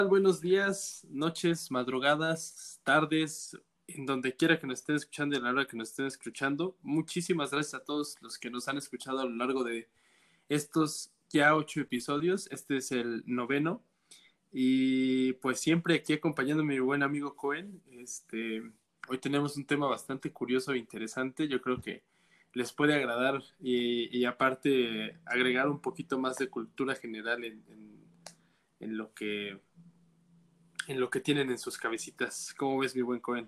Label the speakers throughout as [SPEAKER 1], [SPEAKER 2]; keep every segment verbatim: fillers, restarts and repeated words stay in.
[SPEAKER 1] Buenos días, noches, madrugadas, tardes, en donde quiera que nos estén escuchando y a la hora que nos estén escuchando. Muchísimas gracias a todos los que nos han escuchado a lo largo de estos ya ocho episodios. Este es el noveno. Y pues siempre aquí acompañándome mi buen amigo Cohen. Este, hoy tenemos un tema bastante curioso e interesante. Yo creo que les puede agradar y, y aparte agregar un poquito más de cultura general en, en, en lo que en lo que tienen en sus cabecitas. ¿Cómo ves, mi buen Cohen?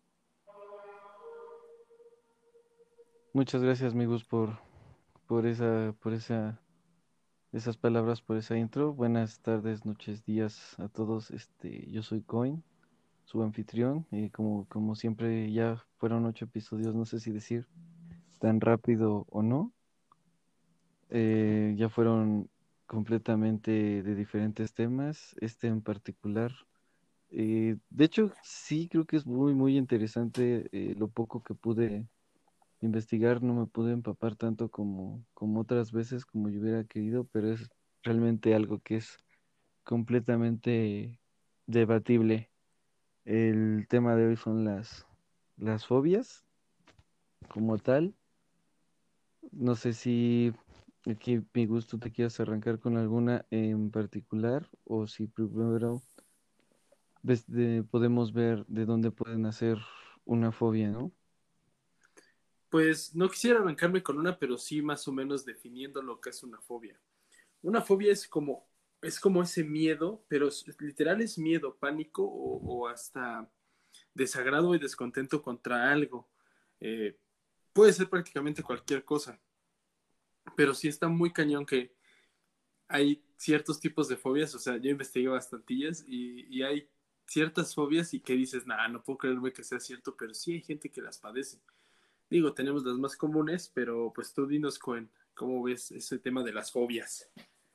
[SPEAKER 2] Muchas gracias, mi Gus, por, por esa, por esa, esas palabras, por esa intro. Buenas tardes, noches, días a todos. Este, yo soy Coin, su anfitrión, y como, como siempre ya fueron ocho episodios, no sé si decir tan rápido o no. Eh, ya fueron completamente de diferentes temas. Este en particular. Eh, de hecho, sí creo que es muy, muy interesante eh, lo poco que pude investigar. No me pude empapar tanto como, como otras veces, como yo hubiera querido, pero es realmente algo que es completamente debatible. El tema de hoy son las, las fobias como tal. No sé si aquí mi gusto te quieras arrancar con alguna en particular o si primero ves de- podemos ver de dónde pueden nacer una fobia, ¿no?
[SPEAKER 1] Pues no quisiera arrancarme con una, pero sí más o menos definiendo lo que es una fobia. Una fobia es como, es como ese miedo, pero es- literal es miedo, pánico o, o hasta desagrado y descontento contra algo. Eh, Puede ser prácticamente cualquier cosa, pero sí está muy cañón que hay ciertos tipos de fobias. O sea, yo investigué bastantillas y, y hay ciertas fobias y que dices, nah, no puedo creerme que sea cierto, pero sí hay gente que las padece. Digo, tenemos las más comunes, pero pues tú dinos, Cohen, ¿cómo ves ese tema de las fobias?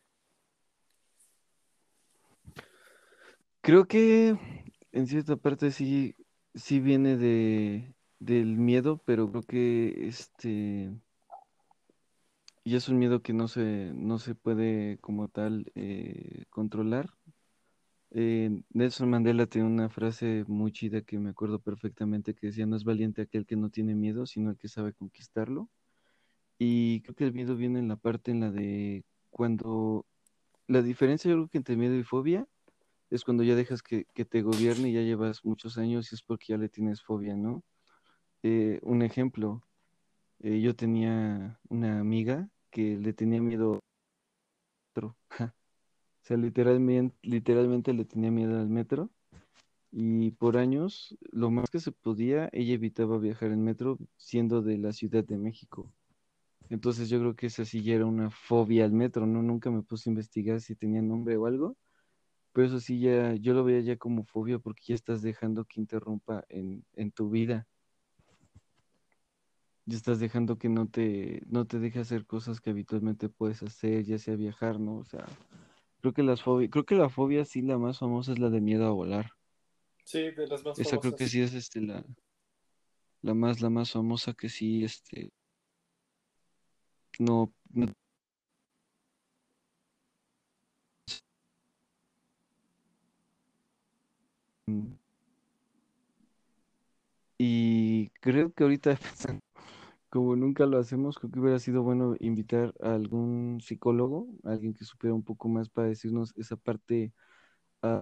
[SPEAKER 2] Creo que en cierta parte sí, sí viene de, del miedo, pero creo que este, y es un miedo que no se, no se puede como tal eh, controlar. Eh, Nelson Mandela tiene una frase muy chida que me acuerdo perfectamente que decía, no es valiente aquel que no tiene miedo, sino el que sabe conquistarlo. Y creo que el miedo viene en la parte en la de cuando, la diferencia yo creo que entre miedo y fobia es cuando ya dejas que, que te gobierne y ya llevas muchos años y es porque ya le tienes fobia, ¿no? Eh, un ejemplo, eh, yo tenía una amiga que le tenía miedo al metro. O sea, literalmente, literalmente le tenía miedo al metro y por años, lo más que se podía, ella evitaba viajar en metro siendo de la Ciudad de México. Entonces yo creo que esa sí ya era una fobia al metro, ¿no? Nunca me puse a investigar si tenía nombre o algo, pero eso sí ya, yo lo veía ya como fobia porque ya estás dejando que interrumpa en, en tu vida. Ya estás dejando que no te, no te deje hacer cosas que habitualmente puedes hacer, ya sea viajar, ¿no? O sea, creo que las fobias, creo que la fobia sí la más famosa es la de miedo a volar.
[SPEAKER 1] Sí, de las más
[SPEAKER 2] Esa creo que
[SPEAKER 1] famosas.
[SPEAKER 2] sí es este la, la más, la más famosa que sí, este, no, no- y creo que ahorita pensando, como nunca lo hacemos, creo que hubiera sido bueno invitar a algún psicólogo, alguien que supiera un poco más para decirnos esa parte, ah,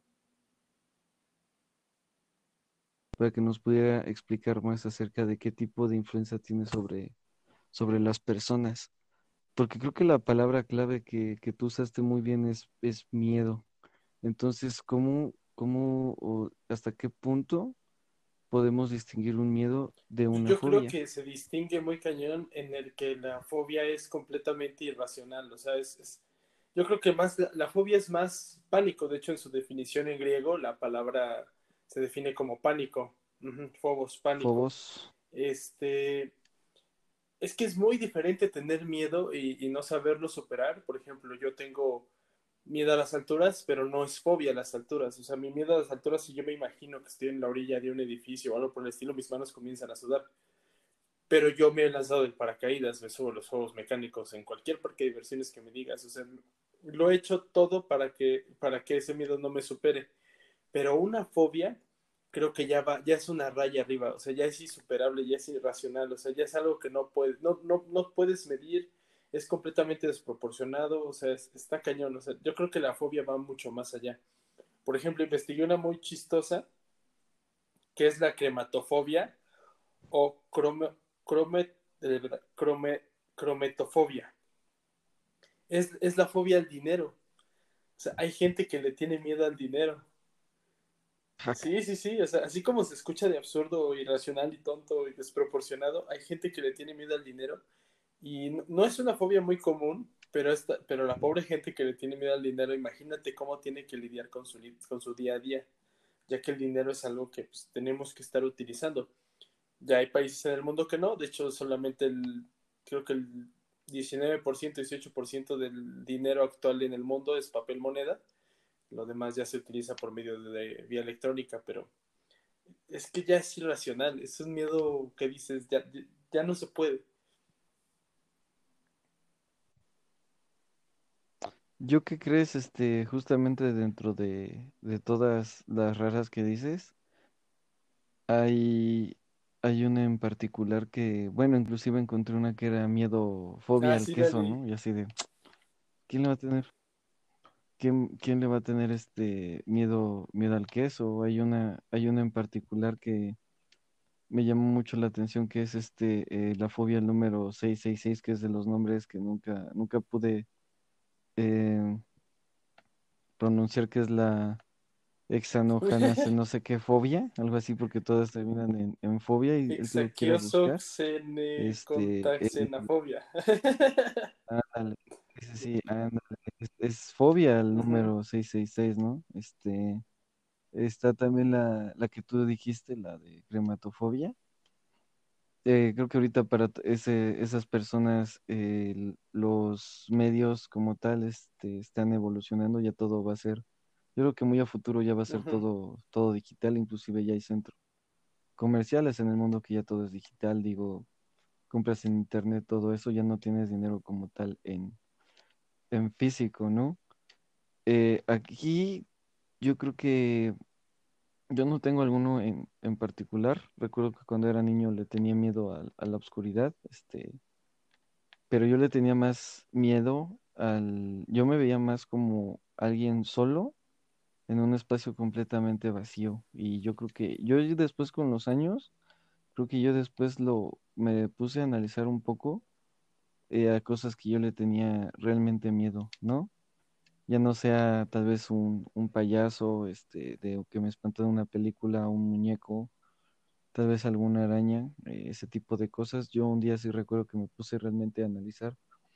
[SPEAKER 2] para que nos pudiera explicar más acerca de qué tipo de influencia tiene sobre, sobre las personas. Porque creo que la palabra clave que, que tú usaste muy bien es, es miedo. Entonces, ¿cómo, cómo o hasta qué punto podemos distinguir un miedo de una
[SPEAKER 1] Yo creo
[SPEAKER 2] fobia?
[SPEAKER 1] que se distingue muy cañón en el que la fobia es completamente irracional. O sea, es, es- yo creo que más la, la fobia es más pánico. De hecho, en su definición en griego, la palabra se define como pánico. Ujú, phobos, pánico.
[SPEAKER 2] Fobos.
[SPEAKER 1] Este, es que es muy diferente tener miedo y, y no saberlo superar. Por ejemplo, yo tengo miedo a las alturas, pero no es fobia a las alturas. O sea, mi miedo a las alturas, si yo me imagino que estoy en la orilla de un edificio o algo por el estilo, mis manos comienzan a sudar. Pero yo me he lanzado del paracaídas, me subo a los juegos mecánicos en cualquier parque de diversiones que me digas. O sea, lo he hecho todo para que, para que ese miedo no me supere. pero una fobia creo que ya va, ya es una raya arriba, o sea, ya es insuperable, ya es irracional, o sea, ya es algo que no puedes, no, no, no puedes medir, es completamente desproporcionado, o sea, es- está cañón, o sea, yo creo que la fobia va mucho más allá. Por ejemplo, investigué una muy chistosa, que es la crematofobia o crome, crome- de verdad, crome- crometofobia. Es, es la fobia al dinero. O sea, hay gente que le tiene miedo al dinero.
[SPEAKER 2] Fuck.
[SPEAKER 1] Sí, sí, sí, o sea, así como se escucha de absurdo, irracional y tonto y desproporcionado, hay gente que le tiene miedo al dinero y no, no es una fobia muy común, pero, esta, pero la pobre gente que le tiene miedo al dinero, imagínate cómo tiene que lidiar con su, con su día a día, ya que el dinero es algo que pues, tenemos que estar utilizando. Ya hay países en el mundo que no, de hecho solamente el, creo que el diecinueve por ciento, dieciocho por ciento del dinero actual en el mundo es papel moneda, lo demás ya se utiliza por medio de, de vía electrónica, pero es que ya es irracional, es un miedo que dices, ya, ya no se puede.
[SPEAKER 2] ¿Yo qué crees, este, justamente dentro de, de todas las raras que dices, hay, hay una en particular que, bueno, inclusive encontré una que era miedo, fobia
[SPEAKER 1] Ah,
[SPEAKER 2] al
[SPEAKER 1] sí, la
[SPEAKER 2] queso,
[SPEAKER 1] leí.
[SPEAKER 2] ¿no? Y así de, ¿quién le va a tener? ¿Quién, quién le va a tener este miedo, miedo al queso? Hay una, hay una en particular que me llamó mucho la atención, que es este, eh, la fobia número seiscientos sesenta y seis, que es de los nombres que nunca, nunca pude eh, pronunciar, que es la hexanojanase no sé qué fobia, algo así, porque todas terminan en, en fobia y el que lo quiera buscar. Este, eh,
[SPEAKER 1] Exaquiosoxenecontaxenafobia.
[SPEAKER 2] ándale, ese sí, ándale, es, es fobia el
[SPEAKER 1] Ujú,
[SPEAKER 2] número seiscientos sesenta y seis, ¿no? Este, está también la, la que tú dijiste, la de crematofobia. Eh, creo que ahorita para t- ese, esas personas, eh, l- los medios como tal, este, están evolucionando, ya todo va a ser, yo creo que muy a futuro ya va a ser
[SPEAKER 1] ujú.
[SPEAKER 2] todo, todo digital, inclusive ya hay centros comerciales en el mundo que ya todo es digital, digo, compras en internet, todo eso, ya no tienes dinero como tal en, en físico, ¿no? Eh, aquí yo creo que yo no tengo alguno en, en particular, recuerdo que cuando era niño le tenía miedo a, a la oscuridad, este pero yo le tenía más miedo al, yo me veía más como alguien solo en un espacio completamente vacío. Y yo creo que yo y después con los años, creo que yo después lo me puse a analizar un poco eh, a cosas que yo le tenía realmente miedo, ¿no? Ya no sea tal vez un, un payaso, este, de que me espantó de una película, un muñeco, tal vez alguna araña, eh, ese tipo de cosas. Yo un día sí recuerdo que me puse realmente a analizar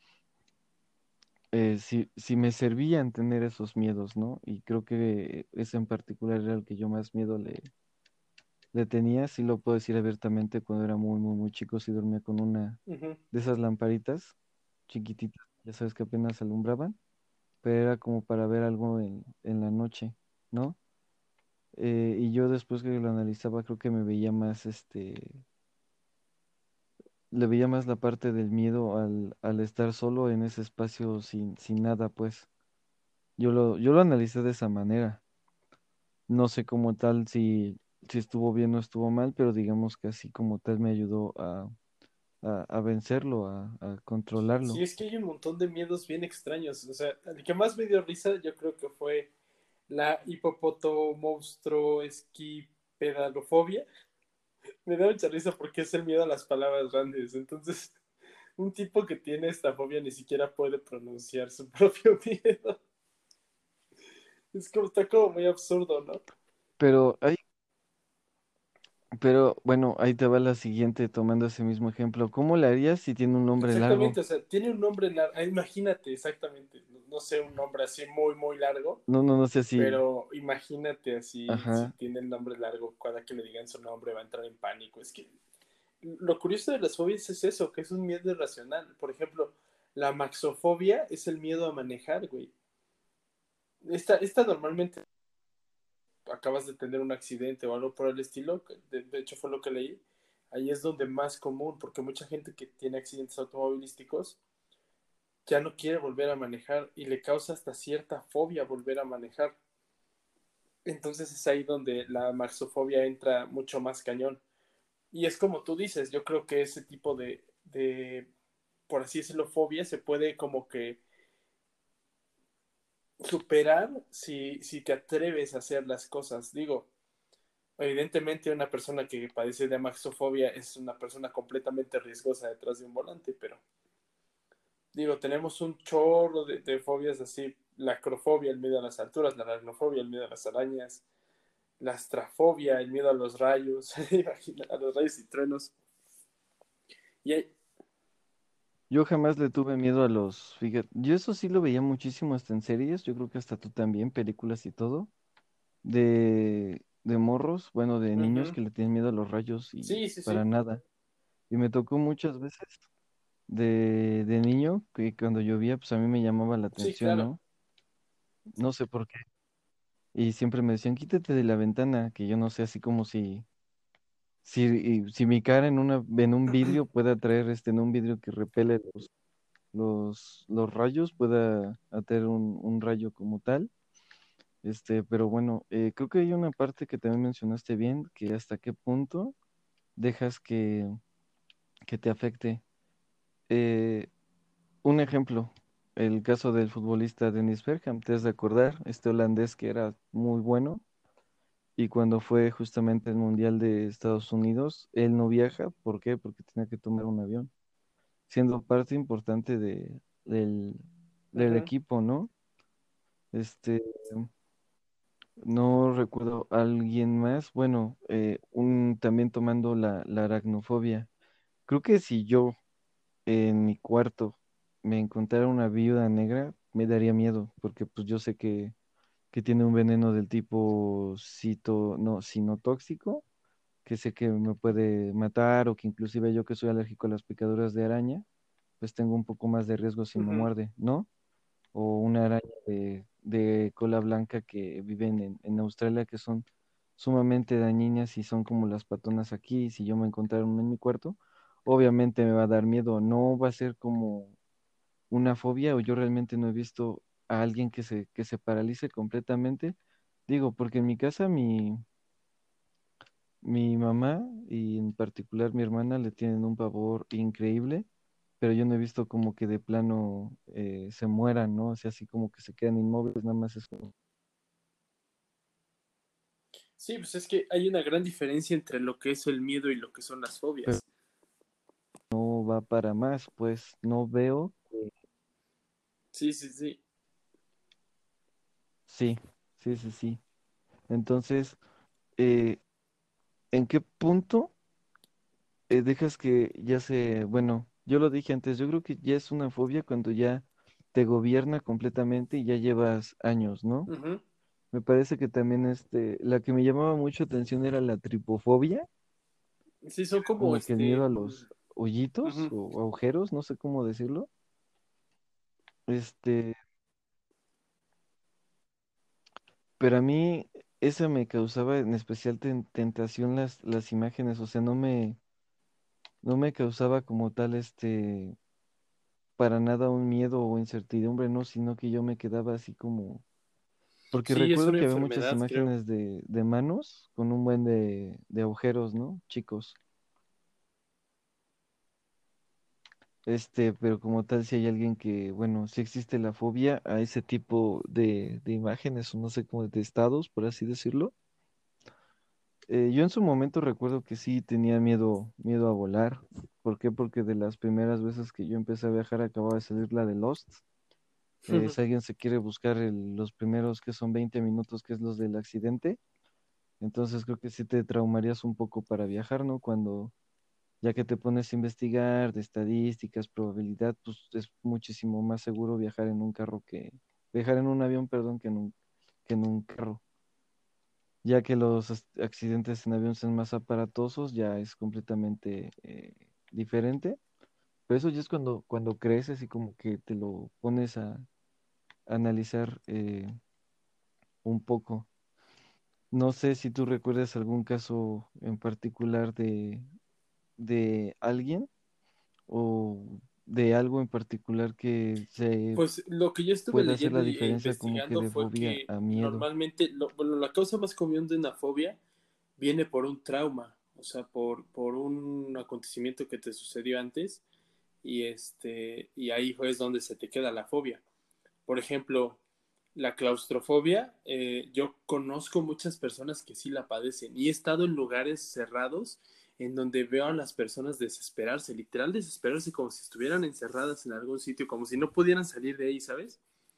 [SPEAKER 2] eh, si, si me servían tener esos miedos, ¿no? Y creo que ese en particular era el que yo más miedo le, le tenía, sí lo puedo decir abiertamente, cuando era muy, muy, muy chico, sí dormía con una
[SPEAKER 1] Ujú.
[SPEAKER 2] de esas lamparitas chiquititas, ya sabes que apenas alumbraban, pero era como para ver algo en, en la noche, ¿no? Eh, y yo después que lo analizaba, creo que me veía más, este, le veía más la parte del miedo al, al estar solo en ese espacio sin, sin nada, pues. Yo lo, yo lo analicé de esa manera. No sé como tal si, si estuvo bien o estuvo mal, pero digamos que así como tal me ayudó a, a, a vencerlo, a, a
[SPEAKER 1] Sí,
[SPEAKER 2] controlarlo.
[SPEAKER 1] es que hay un montón de miedos bien extraños. O sea, el que más me dio risa yo creo que fue la hipopoto monstruo esquipedalofobia. Me da mucha risa porque es el miedo a las palabras grandes. Entonces, un tipo que tiene esta fobia ni siquiera puede pronunciar su propio miedo. Es como, está como muy absurdo, ¿no?
[SPEAKER 2] Pero hay, pero bueno, ahí te va la siguiente tomando ese mismo ejemplo. ¿Cómo le harías si tiene un nombre largo?
[SPEAKER 1] Exactamente, o sea, tiene un nombre largo. Imagínate, exactamente. No, no sé, un nombre así muy, muy largo.
[SPEAKER 2] No, no, no sé si,
[SPEAKER 1] Pero imagínate así, si
[SPEAKER 2] ajá,
[SPEAKER 1] tiene el nombre largo, cada que le digan su nombre va a entrar en pánico. Es que lo curioso de las fobias es eso, que es un miedo irracional. Por ejemplo, la maxofobia es el miedo a manejar, güey. Esta, esta normalmente acabas de tener un accidente o algo por el estilo, de, de hecho fue lo que leí. Ahí es donde más común, porque mucha gente que tiene accidentes automovilísticos ya no quiere volver a manejar y le causa hasta cierta fobia volver a manejar. Entonces es ahí donde la maxofobia entra mucho más cañón. Y es como tú dices, yo creo que ese tipo de, de por así decirlo, fobia se puede como que superar si, si te atreves a hacer las cosas. Digo, evidentemente una persona que padece de amaxofobia es una persona completamente riesgosa detrás de un volante, pero digo, tenemos un chorro de, de fobias así, la acrofobia, el miedo a las alturas, la aracnofobia, el miedo a las arañas, la astrafobia, el miedo a los rayos, imagina, a los rayos y truenos. Y hay,
[SPEAKER 2] Yo jamás le tuve miedo a los, fíjate, yo eso sí lo veía muchísimo hasta en series, yo creo que hasta tú también, películas y todo, de, de morros, bueno, de niños
[SPEAKER 1] ujú.
[SPEAKER 2] que le tienen miedo a los rayos y
[SPEAKER 1] Sí, sí,
[SPEAKER 2] para
[SPEAKER 1] sí,
[SPEAKER 2] nada. Y me tocó muchas veces de, de niño que cuando llovía, pues a mí me llamaba la
[SPEAKER 1] sí,
[SPEAKER 2] atención,
[SPEAKER 1] claro.
[SPEAKER 2] ¿no? No sé por qué. Y siempre me decían, quítate de la ventana, que yo no sé, así como si, si, y si mi cara en una, en un vidrio puede atraer, este, en un vidrio que repele los, los, los rayos, pueda atraer un, un rayo como tal. Este, pero bueno, eh, creo que hay una parte que también mencionaste bien, que hasta qué punto dejas que, que te afecte. Eh, un ejemplo, el caso del futbolista Dennis Bergkamp, te has de acordar, este holandés que era muy bueno. Y cuando fue justamente el Mundial de Estados Unidos, él no viaja. ¿Por qué? Porque tenía que tomar un avión, siendo parte importante de, del, del
[SPEAKER 1] Ujú.
[SPEAKER 2] equipo, ¿no? Este, no recuerdo a alguien más. Bueno, eh, un, también tomando la, la aracnofobia. Creo que si yo en mi cuarto me encontrara una viuda negra, me daría miedo, porque pues yo sé que, que tiene un veneno del tipo cito, no, sinotóxico que sé que me puede matar o que inclusive yo que soy alérgico a las picaduras de araña, pues tengo un poco más de riesgo si me
[SPEAKER 1] Ujú.
[SPEAKER 2] muerde, ¿no? O una araña de, de cola blanca que viven en, en Australia que son sumamente dañinas y son como las patonas aquí. Si yo me encontrara una en mi cuarto, obviamente me va a dar miedo. No va a ser como una fobia o yo realmente no he visto a alguien que se, que se paralice completamente. Digo, porque en mi casa mi, mi mamá y en particular mi hermana le tienen un pavor increíble, pero yo no he visto como que de plano eh, se mueran, ¿no? O sea, así como que se quedan inmóviles, nada más es como,
[SPEAKER 1] Sí, pues es que hay una gran diferencia entre lo que es el miedo y lo que son las
[SPEAKER 2] pero
[SPEAKER 1] fobias.
[SPEAKER 2] no va para más, pues no veo.
[SPEAKER 1] Sí, sí, sí.
[SPEAKER 2] Sí, sí, sí, sí. Entonces, eh, ¿en qué punto eh, dejas que ya se, bueno, yo lo dije antes, yo creo que ya es una fobia cuando ya te gobierna completamente y ya llevas años, ¿no?
[SPEAKER 1] Ujú.
[SPEAKER 2] Me parece que también este, la que me llamaba mucho atención era la tripofobia,
[SPEAKER 1] Sí, son como
[SPEAKER 2] como que el miedo
[SPEAKER 1] este.
[SPEAKER 2] a los hoyitos
[SPEAKER 1] Ujú.
[SPEAKER 2] o agujeros, no sé cómo decirlo. Este, pero a mí esa me causaba en especial ten- tentación las, las imágenes, o sea, no me, no me causaba como tal este, para nada un miedo o incertidumbre, no, sino que yo me quedaba así como, porque
[SPEAKER 1] Sí, es
[SPEAKER 2] recuerdo
[SPEAKER 1] una
[SPEAKER 2] que había muchas
[SPEAKER 1] enfermedad, creo.
[SPEAKER 2] imágenes de, de manos con un buen de, de agujeros, ¿no? Chicos. Este, pero como tal, si hay alguien que, bueno, si existe la fobia a ese tipo de, de imágenes, o no sé cómo de estados, por así decirlo. Eh, yo en su momento recuerdo que sí tenía miedo, miedo a volar. ¿Por qué? Porque de las primeras veces que yo empecé a viajar acababa de salir la de Lost. Eh, si alguien se quiere buscar el- los primeros que son veinte minutos, que es los del accidente, entonces creo que sí te traumarías un poco para viajar, ¿no? Cuando ya que te pones a investigar de estadísticas, probabilidad, pues es muchísimo más seguro viajar en un carro que, viajar en un avión, perdón, que en un, que en un carro. Ya que los as- accidentes en avión son más aparatosos, ya es completamente eh, diferente. Pero eso ya es cuando, cuando creces y como que te lo pones a, analizar eh, un poco. No sé si tú recuerdas algún caso en particular de, de alguien o de algo en particular que se
[SPEAKER 1] Pues lo que yo estuve
[SPEAKER 2] pueda hacer
[SPEAKER 1] leyendo
[SPEAKER 2] la
[SPEAKER 1] y- e
[SPEAKER 2] diferencia como que
[SPEAKER 1] investigando
[SPEAKER 2] de
[SPEAKER 1] fue
[SPEAKER 2] fobia
[SPEAKER 1] que
[SPEAKER 2] a miedo.
[SPEAKER 1] normalmente, lo- bueno, la causa más común de una fobia viene por un trauma, o sea, por, por un acontecimiento que te sucedió antes y, este, y ahí fue es donde se te queda la fobia. Por ejemplo, la claustrofobia, eh, yo conozco muchas personas que sí la padecen y he estado en lugares cerrados en donde veo a las personas desesperarse, literal desesperarse como si estuvieran encerradas en algún sitio, como si no pudieran salir de ahí, ¿sabes?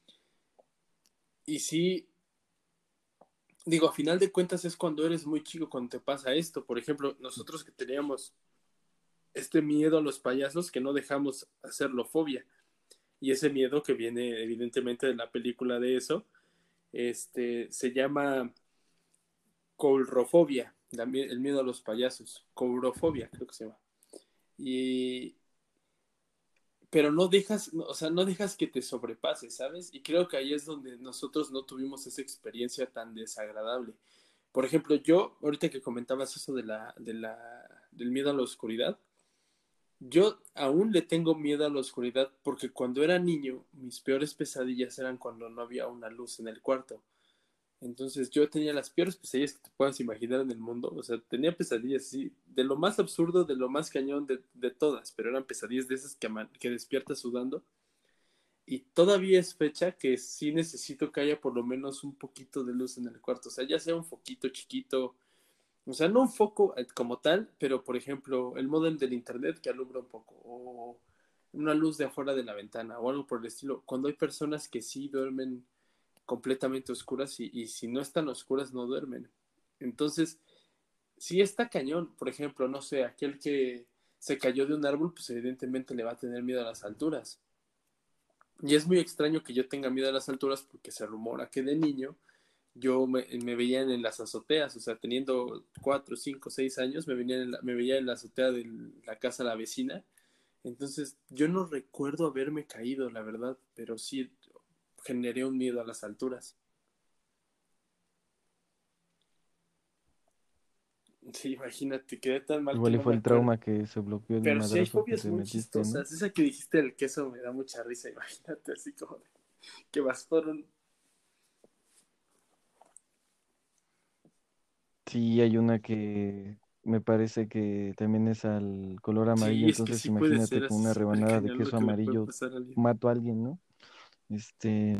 [SPEAKER 1] Y sí, digo, a final de cuentas es cuando eres muy chico cuando te pasa esto. Por ejemplo, nosotros que teníamos este miedo a los payasos que no dejamos hacerlo fobia. Y ese miedo que viene evidentemente de la película de eso, este, se llama coulrofobia, el miedo a los payasos. Coulrofobia, creo que se llama. Y, pero no dejas, o sea, no dejas que te sobrepase, ¿sabes? Y creo que ahí es donde nosotros no tuvimos esa experiencia tan desagradable. Por ejemplo, yo, ahorita que comentabas eso de la, de la, del miedo a la oscuridad, yo aún le tengo miedo a la oscuridad porque cuando era niño, mis peores pesadillas eran cuando no había una luz en el cuarto. Entonces yo tenía las peores pesadillas que te puedas imaginar en el mundo. O sea, tenía pesadillas así, de lo más absurdo, de lo más cañón, de, de todas, pero eran pesadillas de esas que, que despiertas sudando. Y todavía es fecha que sí necesito que haya por lo menos un poquito de luz en el cuarto. O sea, ya sea un foquito chiquito, o sea, no un foco eh, como tal, pero por ejemplo, el módem del internet que alumbra un poco, o una luz de afuera de la ventana, o algo por el estilo. Cuando hay personas que sí duermen completamente oscuras y, y si no están oscuras no duermen. Entonces, si está cañón, por ejemplo, no sé, aquel que se cayó de un árbol, pues evidentemente le va a tener miedo a las alturas. Y es muy extraño que yo tenga miedo a las alturas porque se rumora que de niño yo me, me veía en las azoteas, o sea, teniendo cuatro, cinco, seis años, me, venía en la, me veía en la azotea de la casa de la vecina. Entonces, yo no recuerdo haberme caído, la verdad, pero sí generé un miedo a las alturas. Sí, imagínate, quedé tan mal que
[SPEAKER 2] Igual y
[SPEAKER 1] no
[SPEAKER 2] fue
[SPEAKER 1] me
[SPEAKER 2] el
[SPEAKER 1] acuerdo.
[SPEAKER 2] trauma que se bloqueó de un
[SPEAKER 1] Pero sí hay
[SPEAKER 2] madrazo que
[SPEAKER 1] fobias
[SPEAKER 2] te
[SPEAKER 1] muy
[SPEAKER 2] metiste, ¿no?
[SPEAKER 1] chistosas. Esa que dijiste del queso me da mucha risa, imagínate, así como de que vas por un...
[SPEAKER 2] Sí, hay una que me parece que también es al color amarillo,
[SPEAKER 1] Sí, es que
[SPEAKER 2] entonces
[SPEAKER 1] sí puede
[SPEAKER 2] imagínate
[SPEAKER 1] ser
[SPEAKER 2] con
[SPEAKER 1] así
[SPEAKER 2] una
[SPEAKER 1] súper
[SPEAKER 2] rebanada de
[SPEAKER 1] cañón lo
[SPEAKER 2] queso
[SPEAKER 1] que le puede
[SPEAKER 2] amarillo
[SPEAKER 1] pasar a alguien.
[SPEAKER 2] mato a alguien, ¿no? Este,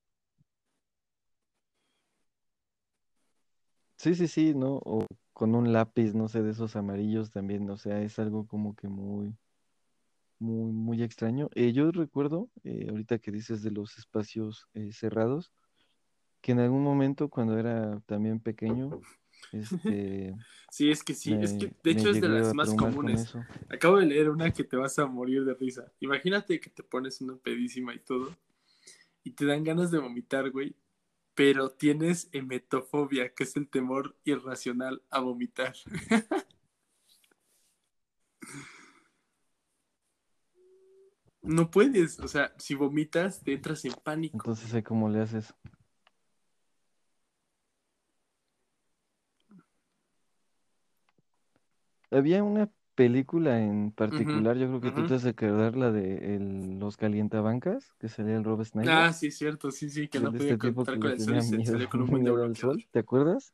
[SPEAKER 2] sí, sí, sí, ¿no? O con un lápiz, no sé, de esos amarillos también, o sea, es algo como que muy, muy, muy extraño. Eh, yo recuerdo, eh, ahorita que dices de los espacios eh, cerrados, que en algún momento cuando era también pequeño, este,
[SPEAKER 1] Sí, es que sí, es que
[SPEAKER 2] me,
[SPEAKER 1] de
[SPEAKER 2] me
[SPEAKER 1] hecho es de
[SPEAKER 2] llegué
[SPEAKER 1] las
[SPEAKER 2] a
[SPEAKER 1] más
[SPEAKER 2] traumar con
[SPEAKER 1] comunes.
[SPEAKER 2] eso.
[SPEAKER 1] Acabo de leer una que te vas a morir de risa. Imagínate que te pones una pedísima y todo y te dan ganas de vomitar, güey, pero tienes emetofobia, que es el temor irracional a vomitar. No puedes, o sea, si vomitas te entras en pánico,
[SPEAKER 2] Entonces,
[SPEAKER 1] güey.
[SPEAKER 2] sé cómo le haces. Había una película en
[SPEAKER 1] Ujú,
[SPEAKER 2] particular, yo creo que tú
[SPEAKER 1] ujú.
[SPEAKER 2] te has de acordar, la de el- Los Calientabancas, que salía el Rob Schneider,
[SPEAKER 1] Ah, sí, es cierto, sí, sí, que
[SPEAKER 2] de,
[SPEAKER 1] no
[SPEAKER 2] de
[SPEAKER 1] podía
[SPEAKER 2] este tipo
[SPEAKER 1] contar
[SPEAKER 2] que
[SPEAKER 1] con
[SPEAKER 2] le
[SPEAKER 1] el sol y
[SPEAKER 2] tenía
[SPEAKER 1] se
[SPEAKER 2] miedo,
[SPEAKER 1] salió con un buen de
[SPEAKER 2] miedo al
[SPEAKER 1] bloqueador.
[SPEAKER 2] sol, ¿te acuerdas?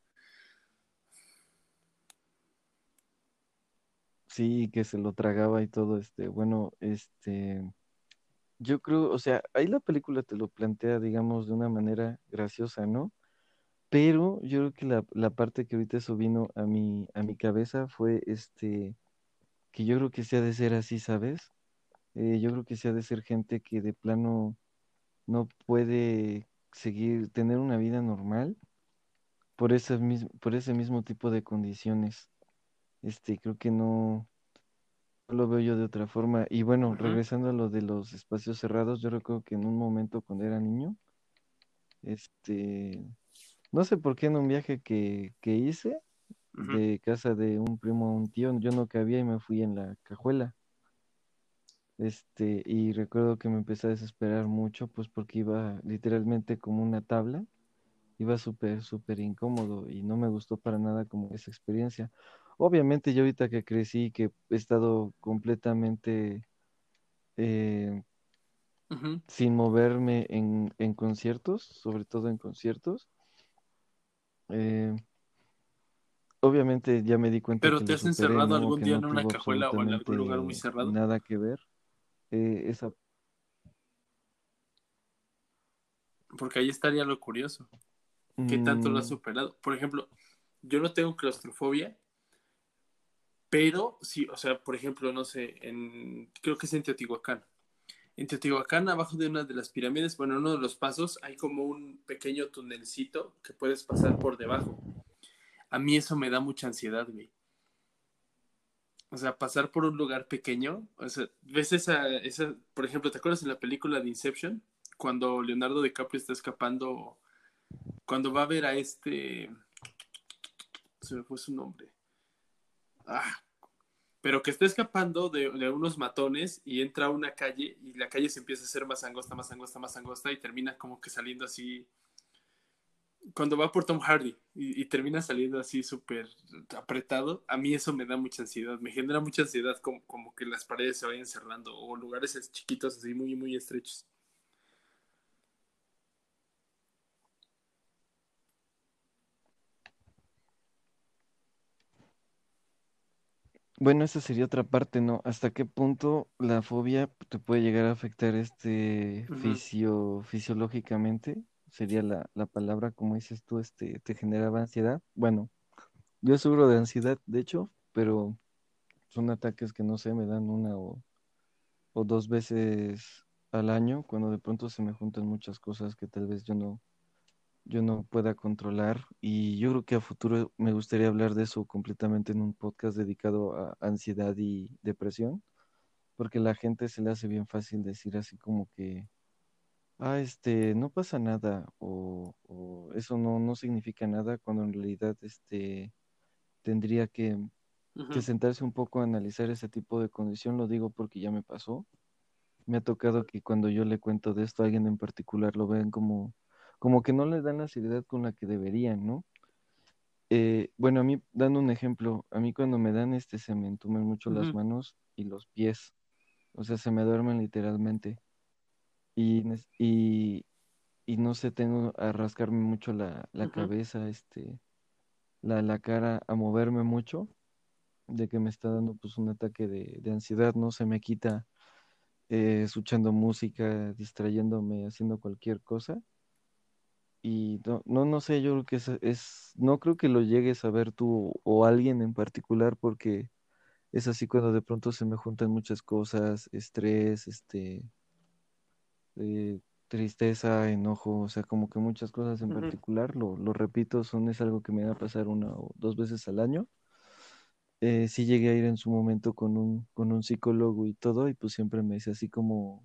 [SPEAKER 2] Sí, que se lo tragaba y todo, este, bueno, este, yo creo, o sea, ahí la película te lo plantea, digamos, de una manera graciosa, ¿no? Pero yo creo que la, la parte que ahorita eso vino a mi, a mi cabeza fue, este, que yo creo que se ha de ser así, ¿sabes? Eh, yo creo que se ha de ser gente que de plano no puede seguir, tener una vida normal por ese mismo, por ese mismo tipo de condiciones. Este, creo que no, no lo veo yo de otra forma. Y bueno,
[SPEAKER 1] Ujú,
[SPEAKER 2] regresando a lo de los espacios cerrados, yo recuerdo que en un momento cuando era niño, este, no sé por qué en un viaje que, que hice
[SPEAKER 1] ujú.
[SPEAKER 2] de casa de un primo a un tío, yo no cabía y me fui en la cajuela. Este, y recuerdo que me empecé a desesperar mucho, pues porque iba literalmente como una tabla. Iba súper, súper incómodo y no me gustó para nada como esa experiencia. Obviamente yo ahorita que crecí, que he estado completamente eh,
[SPEAKER 1] Ujú.
[SPEAKER 2] sin moverme en, en conciertos, sobre todo en conciertos. Eh, Obviamente ya me di cuenta
[SPEAKER 1] ¿Pero
[SPEAKER 2] que
[SPEAKER 1] te
[SPEAKER 2] lo
[SPEAKER 1] has
[SPEAKER 2] superé,
[SPEAKER 1] encerrado
[SPEAKER 2] ¿no? O
[SPEAKER 1] algún
[SPEAKER 2] que
[SPEAKER 1] día
[SPEAKER 2] no
[SPEAKER 1] en una
[SPEAKER 2] tuvo
[SPEAKER 1] cajuela o en algún lugar muy
[SPEAKER 2] absolutamente
[SPEAKER 1] cerrado?
[SPEAKER 2] nada que ver. Eh, esa,
[SPEAKER 1] Porque ahí estaría lo curioso. ¿Qué tanto lo has
[SPEAKER 2] mm,
[SPEAKER 1] superado? Por ejemplo, yo no tengo claustrofobia, pero sí, o sea, por ejemplo, no sé, en, creo que es en Teotihuacán. En Teotihuacán, abajo de una de las pirámides, bueno, en uno de los pasos, hay como un pequeño tunelcito que puedes pasar por debajo. A mí eso me da mucha ansiedad, güey. O sea, pasar por un lugar pequeño, o sea, ves esa, esa, por ejemplo, ¿te acuerdas en la película de Inception? Cuando Leonardo DiCaprio está escapando, cuando va a ver a este, se me fue su nombre, ah, pero que está escapando de, de unos matones y entra a una calle y la calle se empieza a hacer más angosta, más angosta, más angosta y termina como que saliendo así, cuando va por Tom Hardy y, y termina saliendo así súper apretado, a mí eso me da mucha ansiedad, me genera mucha ansiedad como, como que las paredes se vayan cerrando o lugares chiquitos así muy, muy estrechos.
[SPEAKER 2] bueno, esa sería otra parte, ¿no? ¿Hasta qué punto la fobia te puede llegar a afectar este
[SPEAKER 1] Ujú,
[SPEAKER 2] fisio, fisiológicamente? Sería la, la palabra, como dices tú, este, te generaba ansiedad. Bueno, yo sufro de ansiedad, de hecho, pero son ataques que no sé, me dan una o, o dos veces al año, cuando de pronto se me juntan muchas cosas que tal vez yo no, yo no pueda controlar. Y yo creo que a futuro me gustaría hablar de eso completamente en un podcast dedicado a ansiedad y depresión, porque la gente se le hace bien fácil decir así como que, ah, este, no pasa nada, o, o eso no, no significa nada, cuando en realidad, este, tendría que, que
[SPEAKER 1] ujú,
[SPEAKER 2] sentarse un poco a analizar ese tipo de condición. Lo digo porque ya me pasó. Me ha tocado que cuando yo le cuento de esto a alguien en particular, lo ven como, como que no le dan la seriedad con la que deberían, ¿no? Eh, bueno, a mí, dando un ejemplo, a mí cuando me dan este, se me entumen mucho las
[SPEAKER 1] ujú,
[SPEAKER 2] manos y los pies, o sea, se me duermen literalmente. Y, nes- y, y no sé, tengo a rascarme mucho la, la
[SPEAKER 1] ujú.
[SPEAKER 2] cabeza, este, la, la cara, a moverme mucho, de que me está dando pues un ataque de, de ansiedad, no se me quita eh, escuchando música, distrayéndome, haciendo cualquier cosa. Y no, no, no sé, yo creo que es, es, no creo que lo llegues a ver tú o alguien en particular, porque es así cuando de pronto se me juntan muchas cosas, estrés, este, eh, tristeza, enojo, o sea, como que muchas cosas en
[SPEAKER 1] Ujú.
[SPEAKER 2] particular, lo, lo repito, son, es algo que me va a pasar una o dos veces al año. Eh, sí llegué a ir en su momento con un, con un psicólogo y todo, y pues siempre me dice así como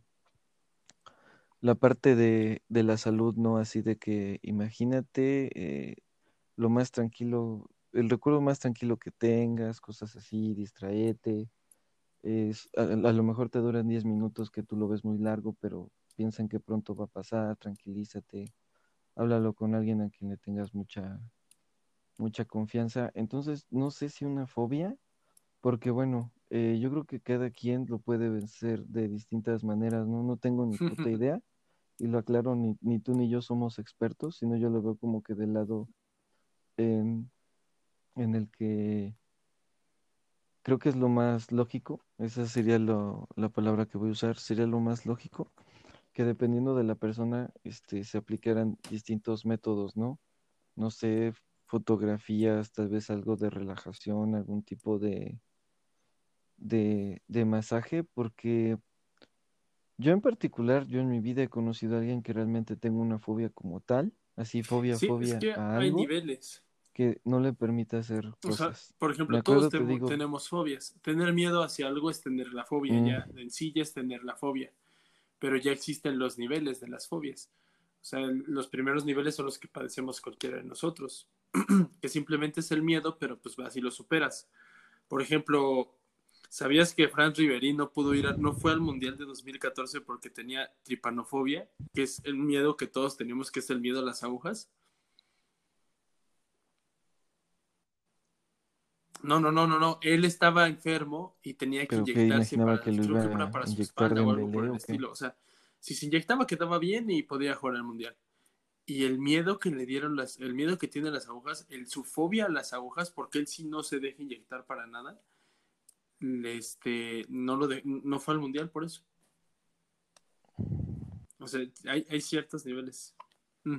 [SPEAKER 2] la parte de, de la salud, ¿no? Así de que imagínate eh, lo más tranquilo, el recuerdo más tranquilo que tengas, cosas así, distraete. Es, a, a lo mejor te duran diez minutos que tú lo ves muy largo, pero piensa en que pronto va a pasar, tranquilízate, háblalo con alguien a quien le tengas mucha, mucha confianza. Entonces, no sé si una fobia, porque bueno, eh, yo creo que cada quien lo puede vencer de distintas maneras, ¿no? No tengo ni puta idea y lo aclaro, ni, ni tú ni yo somos expertos, sino yo lo veo como que del lado en, en el que creo que es lo más lógico, esa sería lo- la palabra que voy a usar, sería lo más lógico, que dependiendo de la persona, este, se aplicaran distintos métodos, ¿no? No sé, fotografías, tal vez algo de relajación, algún tipo de, de, de masaje, porque yo en particular, yo en mi vida he conocido a alguien que realmente tenga una fobia como tal, así fobia,
[SPEAKER 1] Sí, es
[SPEAKER 2] fobia
[SPEAKER 1] que
[SPEAKER 2] a
[SPEAKER 1] hay
[SPEAKER 2] algo
[SPEAKER 1] niveles.
[SPEAKER 2] que no le permita hacer
[SPEAKER 1] O sea,
[SPEAKER 2] cosas.
[SPEAKER 1] por
[SPEAKER 2] Me
[SPEAKER 1] ejemplo, todos
[SPEAKER 2] acuerdo, te
[SPEAKER 1] temo-
[SPEAKER 2] digo,
[SPEAKER 1] tenemos fobias. Tener miedo hacia algo es tener la fobia,
[SPEAKER 2] mm,
[SPEAKER 1] ya en sí ya es tener la fobia, pero ya existen los niveles de las fobias. O sea, el- los primeros niveles son los que padecemos cualquiera de nosotros, que simplemente es el miedo, pero pues vas y lo superas. Por ejemplo, ¿sabías que Franz Ribery no pudo ir, a- no fue al Mundial de dos mil catorce porque tenía tripanofobia, que es el miedo que todos tenemos, que es el miedo a las agujas? No, no, no, no, no. Él estaba enfermo y tenía que
[SPEAKER 2] Pero que
[SPEAKER 1] inyectarse
[SPEAKER 2] imaginaba
[SPEAKER 1] para,
[SPEAKER 2] que lo
[SPEAKER 1] creo
[SPEAKER 2] iba
[SPEAKER 1] que era
[SPEAKER 2] a
[SPEAKER 1] para su
[SPEAKER 2] inyectar
[SPEAKER 1] espalda o algo por
[SPEAKER 2] Dembélé
[SPEAKER 1] el
[SPEAKER 2] o qué.
[SPEAKER 1] estilo. O sea, si se inyectaba quedaba bien y podía jugar al mundial. Y el miedo que le dieron las, el miedo que tiene las agujas, el, su fobia a las agujas, porque él sí no se deja inyectar para nada, este, no lo de, no fue al mundial por eso. O sea, hay, hay ciertos niveles. Mm.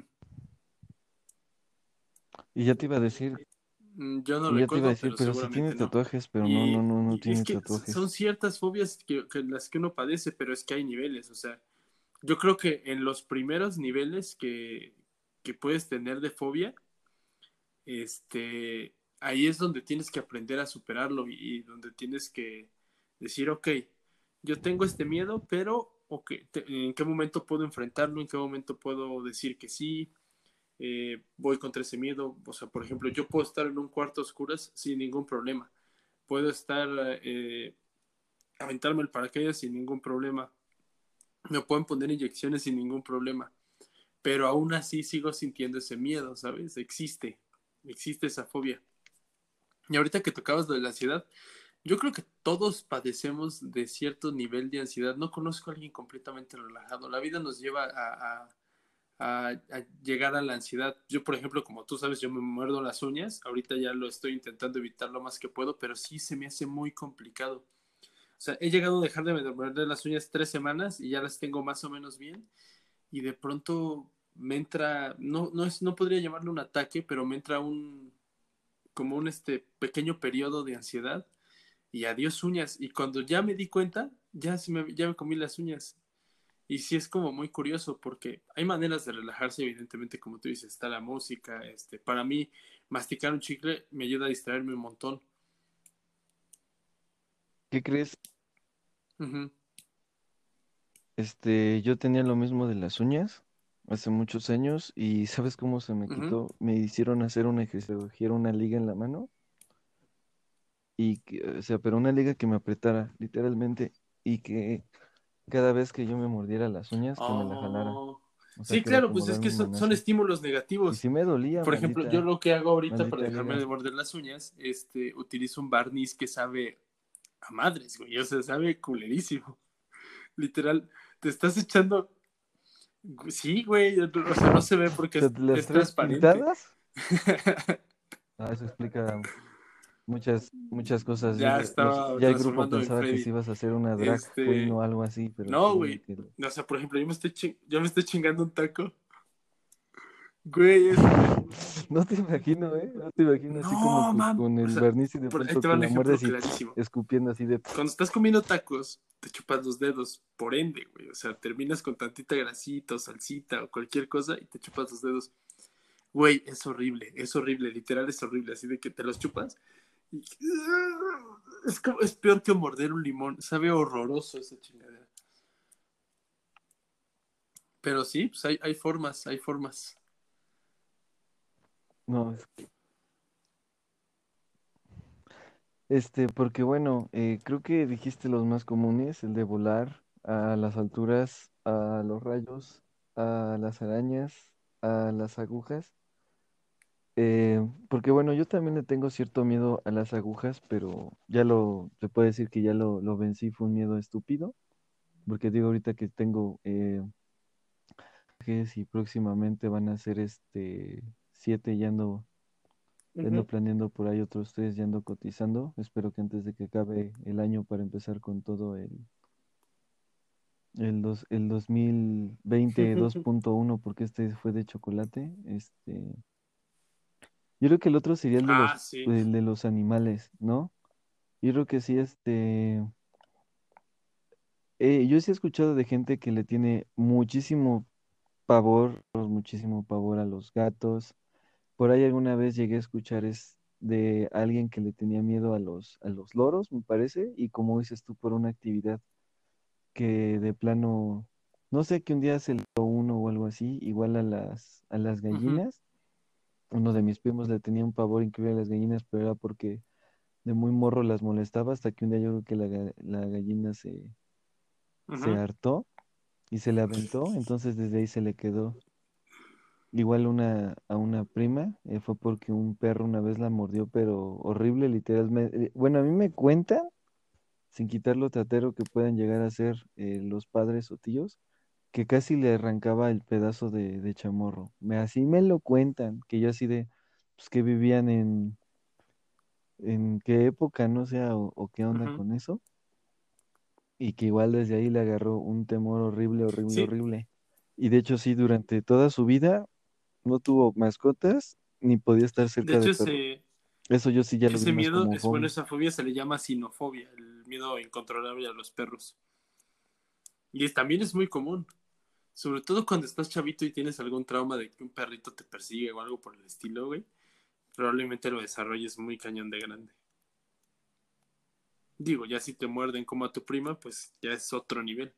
[SPEAKER 2] Y ya te iba a decir,
[SPEAKER 1] Mm, Yo no
[SPEAKER 2] y ya te iba a
[SPEAKER 1] recuerdo,
[SPEAKER 2] decir,
[SPEAKER 1] pero
[SPEAKER 2] pero si tiene
[SPEAKER 1] seguramente no.
[SPEAKER 2] tatuajes, pero no, no,
[SPEAKER 1] Y,
[SPEAKER 2] no, no
[SPEAKER 1] y es
[SPEAKER 2] tiene
[SPEAKER 1] que son
[SPEAKER 2] tatuajes.
[SPEAKER 1] ciertas fobias que, que las que uno padece, pero es que hay niveles. O sea, yo creo que en los primeros niveles que, que puedes tener de fobia, este, ahí es donde tienes que aprender a superarlo y, y donde tienes que decir, ok, yo tengo este miedo, pero okay, te, ¿en qué momento puedo enfrentarlo? ¿En qué momento puedo decir que sí? Eh, voy contra ese miedo. O sea, por ejemplo, yo puedo estar en un cuarto oscuro sin ningún problema. Puedo estar, eh, aventarme el paracaídas sin ningún problema. Me pueden poner inyecciones sin ningún problema. Pero aún así sigo sintiendo ese miedo, ¿sabes? Existe, existe esa fobia. Y ahorita que tocabas lo de la ansiedad, yo creo que todos padecemos de cierto nivel de ansiedad. No conozco a alguien completamente relajado. La vida nos lleva a, a, a, a llegar a la ansiedad. Yo, por ejemplo, como tú sabes, yo me muerdo las uñas. Ahorita ya lo estoy intentando evitar lo más que puedo, pero sí se me hace muy complicado. O sea, he llegado a dejar de morder las uñas tres semanas y ya las tengo más o menos bien. Y de pronto me entra, no, no, es, no podría llamarlo un ataque, pero me entra un, como un este pequeño periodo de ansiedad y adiós uñas. Y cuando ya me di cuenta, ya, se me, ya me comí las uñas. Y sí es como muy curioso porque hay maneras de relajarse, evidentemente, como tú dices, está la música. Este, para mí, masticar un chicle me ayuda a distraerme un montón.
[SPEAKER 2] ¿Qué crees?
[SPEAKER 1] Ujú,
[SPEAKER 2] Este, yo tenía lo mismo de las uñas hace muchos años y ¿sabes cómo se me
[SPEAKER 1] ujú.
[SPEAKER 2] quitó? Me hicieron hacer un ejercicio, era una liga en la mano y, que, o sea, pero una liga que me apretara, literalmente, y que cada vez que yo me mordiera las uñas, que me la jalara.
[SPEAKER 1] Oh.
[SPEAKER 2] O sea,
[SPEAKER 1] Sí,
[SPEAKER 2] que era
[SPEAKER 1] claro,
[SPEAKER 2] como
[SPEAKER 1] pues es
[SPEAKER 2] darme
[SPEAKER 1] que
[SPEAKER 2] un
[SPEAKER 1] son, son
[SPEAKER 2] manazo.
[SPEAKER 1] estímulos
[SPEAKER 2] Y
[SPEAKER 1] negativos.
[SPEAKER 2] sí me dolía,
[SPEAKER 1] Por ejemplo, yo
[SPEAKER 2] maldita,
[SPEAKER 1] lo que hago ahorita para
[SPEAKER 2] maldita
[SPEAKER 1] dejarme de
[SPEAKER 2] liga.
[SPEAKER 1] morder las uñas, este, utilizo un barniz que sabe a madres, güey. O sea, sabe culerísimo. Literal, te estás echando. Sí, güey. O sea, no se ve
[SPEAKER 2] O
[SPEAKER 1] porque
[SPEAKER 2] sea,
[SPEAKER 1] es,
[SPEAKER 2] las
[SPEAKER 1] es
[SPEAKER 2] tres
[SPEAKER 1] transparente.
[SPEAKER 2] pintadas. Ah, eso explica muchas, muchas cosas. Yo,
[SPEAKER 1] Ya
[SPEAKER 2] los,
[SPEAKER 1] estaba
[SPEAKER 2] ya el grupo
[SPEAKER 1] transformándome en
[SPEAKER 2] pensaba que si
[SPEAKER 1] Freddy.
[SPEAKER 2] ibas a hacer una drag queen
[SPEAKER 1] Este.
[SPEAKER 2] o algo así, pero
[SPEAKER 1] No,
[SPEAKER 2] se ve
[SPEAKER 1] güey.
[SPEAKER 2] que...
[SPEAKER 1] O sea, por ejemplo, yo me estoy, ching- yo me estoy chingando un taco. Güey, es. eh,
[SPEAKER 2] No te imagino, ¿eh? No te imagino así como
[SPEAKER 1] No,
[SPEAKER 2] co-
[SPEAKER 1] mam.
[SPEAKER 2] con
[SPEAKER 1] O
[SPEAKER 2] el
[SPEAKER 1] sea,
[SPEAKER 2] barniz y de
[SPEAKER 1] por ahí
[SPEAKER 2] pronto
[SPEAKER 1] te va
[SPEAKER 2] que
[SPEAKER 1] un
[SPEAKER 2] la
[SPEAKER 1] ejemplo
[SPEAKER 2] muerdes y
[SPEAKER 1] clarísimo.
[SPEAKER 2] escupiendo así de...
[SPEAKER 1] Cuando estás comiendo tacos, te chupas los dedos, por ende, güey. O sea, terminas con tantita grasita o salsita o cualquier cosa y te chupas los dedos. Güey, es horrible, es horrible, literal es horrible. Así de que te los chupas y... Es, como, es peor que morder un limón. Sabe horroroso esa chingadera. Pero sí, pues hay, hay formas, hay formas.
[SPEAKER 2] No, es que- este, porque bueno, eh, creo que dijiste los más comunes, el de volar a las alturas, a los rayos, a las arañas, a las agujas. Eh, porque bueno, yo también le tengo cierto miedo a las agujas, pero ya lo, se puede decir que ya lo, lo vencí, fue un miedo estúpido, porque digo ahorita que tengo eh, que si próximamente van a ser este siete, ya ando, ya ando
[SPEAKER 1] Ujú,
[SPEAKER 2] planeando por ahí otros tres, ya ando cotizando. Espero que antes de que acabe el año para empezar con todo el, el, dos, el dos mil veinte dos
[SPEAKER 1] ujú.
[SPEAKER 2] punto uno porque este fue de chocolate. Este, yo creo que el otro sería el de
[SPEAKER 1] Ah,
[SPEAKER 2] los,
[SPEAKER 1] sí.
[SPEAKER 2] el de los animales, ¿no? Yo creo que sí, este, eh, yo sí he escuchado de gente que le tiene muchísimo pavor, muchísimo pavor a los gatos. Por ahí alguna vez llegué a escuchar es de alguien que le tenía miedo a los, a los loros, me parece, y como dices tú, por una actividad que de plano, no sé, que un día se le dio uno o algo así, igual a las, a las
[SPEAKER 1] Ujú,
[SPEAKER 2] gallinas. Uno de mis primos le tenía un pavor increíble a las gallinas, pero era porque de muy morro las molestaba hasta que un día yo creo que la, ga- la gallina se, se
[SPEAKER 1] ujú.
[SPEAKER 2] hartó y se le aventó, entonces desde ahí se le quedó. igual una, a una prima, eh, fue porque un perro una vez la mordió, pero horrible, literalmente. Bueno, a mí me cuentan, sin quitar lo tratero que puedan llegar a ser eh, los padres o tíos, que casi le arrancaba el pedazo de, de chamorro. Me, así me lo cuentan, que yo así de, pues que vivían en, en qué época, no sé, o, o qué onda
[SPEAKER 1] Ujú.
[SPEAKER 2] con eso, y que igual desde ahí le agarró un temor horrible, horrible,
[SPEAKER 1] Sí,
[SPEAKER 2] horrible. Y de hecho sí, durante toda su vida no tuvo mascotas ni podía estar
[SPEAKER 1] de
[SPEAKER 2] cerca de
[SPEAKER 1] hecho
[SPEAKER 2] perros.
[SPEAKER 1] ese,
[SPEAKER 2] Eso yo sí ya lo vi
[SPEAKER 1] ese
[SPEAKER 2] más
[SPEAKER 1] miedo,
[SPEAKER 2] como
[SPEAKER 1] es, bueno,
[SPEAKER 2] hobby.
[SPEAKER 1] esa fobia se le llama sinofobia, el miedo incontrolable a los perros. Y es- también es muy común, sobre todo cuando estás chavito y tienes algún trauma de que un perrito te persigue o algo por el estilo, güey. Probablemente lo desarrolles muy cañón de grande. Digo, ya si te muerden como a tu prima, pues ya es otro nivel.